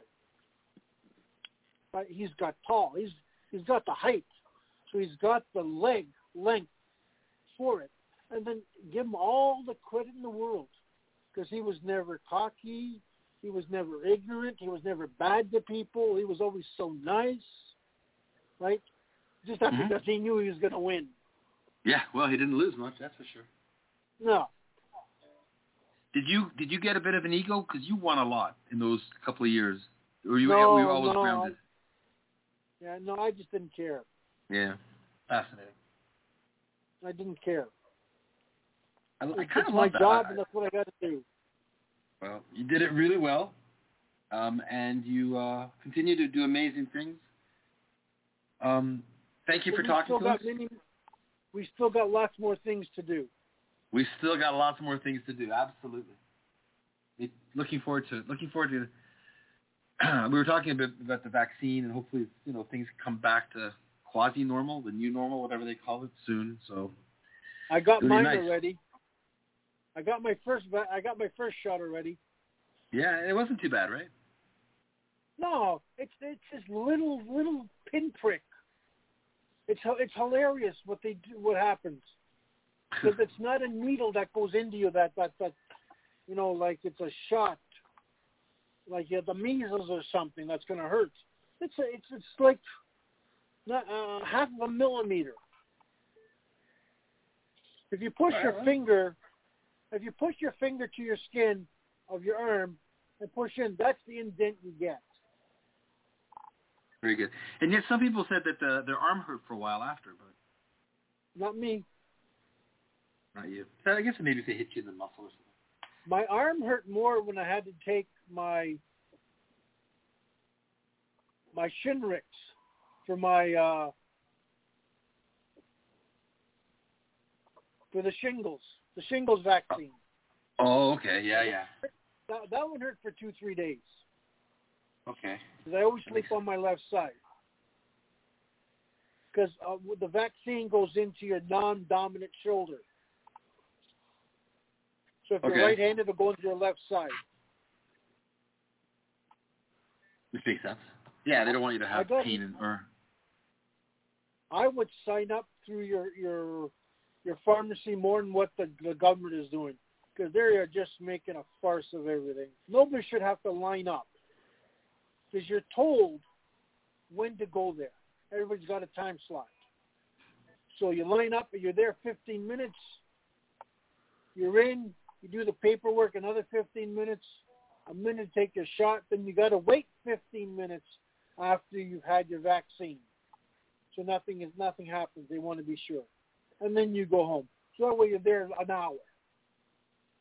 But he's got tall. He's he's got the height. So he's got the leg length for it. And then give him all the credit in the world. Because he was never cocky. He was never ignorant. He was never bad to people. He was always so nice. Right? Just not mm-hmm. because he knew he was going to win. Yeah, well, he didn't lose much, that's for sure. No. Did you did you get a bit of an ego? Because you won a lot in those couple of years. Or you, no, were you always no. grounded? Yeah, no, I just didn't care. Yeah. Fascinating. I didn't care. I, I it's kind of my love that. job, I, and that's what I got to do. Well, you did it really well, um, and you uh, continue to do amazing things. Um, thank you but for we talking still to got us. Many, we still got lots more things to do. We still got lots more things to do. Absolutely. It, looking forward to it. Looking forward to it. We were talking a bit about the vaccine, and hopefully, you know, things come back to quasi-normal, the new normal, whatever they call it, soon. So I got mine nice. already. I got my first. I got my first shot already. Yeah, it wasn't too bad, right? No, it's it's this little little pinprick. It's it's hilarious what they do, what happens. Because it's not a needle that goes into you that that that you know, like it's a shot, like you have the measles or something that's going to hurt. It's a, it's it's like not, uh, half of a millimeter. If you push your finger, if you push your finger to your skin of your arm and push in, that's the indent you get. Very good. And yet some people said that the, their arm hurt for a while after, but Not me. not you. So I guess maybe if they hit you in the muscle or something. My arm hurt more when I had to take my my Shinrix for my uh, for the shingles, the shingles vaccine. Oh, okay. Yeah, yeah. That, that one hurt for two, three days. Okay. Because I always sleep on my left side. Because uh, the vaccine goes into your non-dominant shoulder. So if Okay. you're right-handed, it'll go into your left side. Which makes sense. Yeah, they don't want you to have got- pain and, or... I would sign up through your your your pharmacy more than what the, the government is doing. Because they are just making a farce of everything. Nobody should have to line up. Because you're told when to go there. Everybody's got a time slot. So you line up, and you're there fifteen minutes. You're in, you do the paperwork, another fifteen minutes, a minute to take your shot, then you got to wait fifteen minutes after you've had your vaccine. So nothing is nothing happens. They want to be sure. And then you go home. So that way you're there an hour.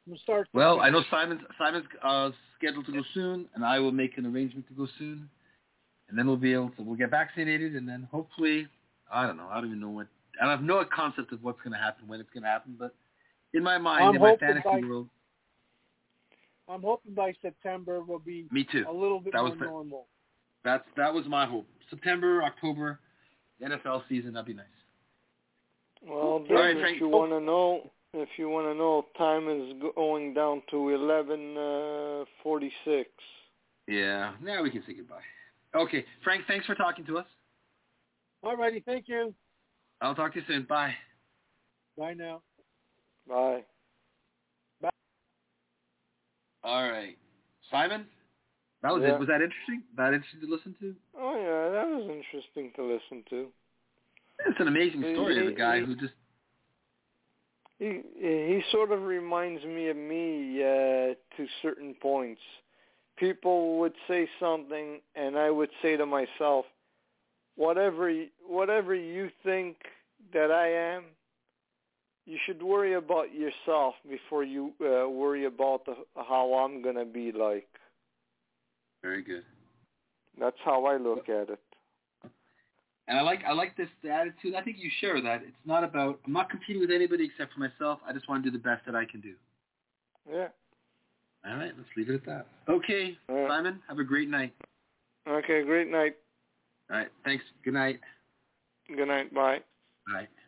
We'll start. Well, I know Simon's Simon's uh, scheduled to go soon, and I will make an arrangement to go soon, and then we'll be able to we'll get vaccinated, and then hopefully, I don't know, I don't even know what I have no concept of what's going to happen, when it's going to happen, but in my mind, I'm in my hoping fantasy by, world, I'm hoping by September we'll be me too. a little bit that more was normal. That's that was my hope. September, October, the N F L season, that'd be nice. Well, All Dave, right, if Frank. you want to know, if you want to know, time is going down to eleven forty-six. Yeah, now we can say goodbye. Okay, Frank, thanks for talking to us. All righty, thank you. I'll talk to you soon. Bye. Bye now. Bye. Bye. All right, Simon. That was Yeah. it. Was that interesting? That interesting to listen to? Oh yeah, that was interesting to listen to. It's an amazing story of a guy who just. He he sort of reminds me of me uh, to certain points. People would say something, and I would say to myself, "Whatever whatever you think that I am, you should worry about yourself before you uh, worry about the, how I'm gonna be like." Very good. That's how I look at it. And I like I like this attitude. I think you share that. It's not about I'm not competing with anybody except for myself. I just want to do the best that I can do. Yeah. All right, let's leave it at that. Okay, Right. Simon, have a great night. Okay, great night. All right, thanks. Good night. Good night. Bye. Bye.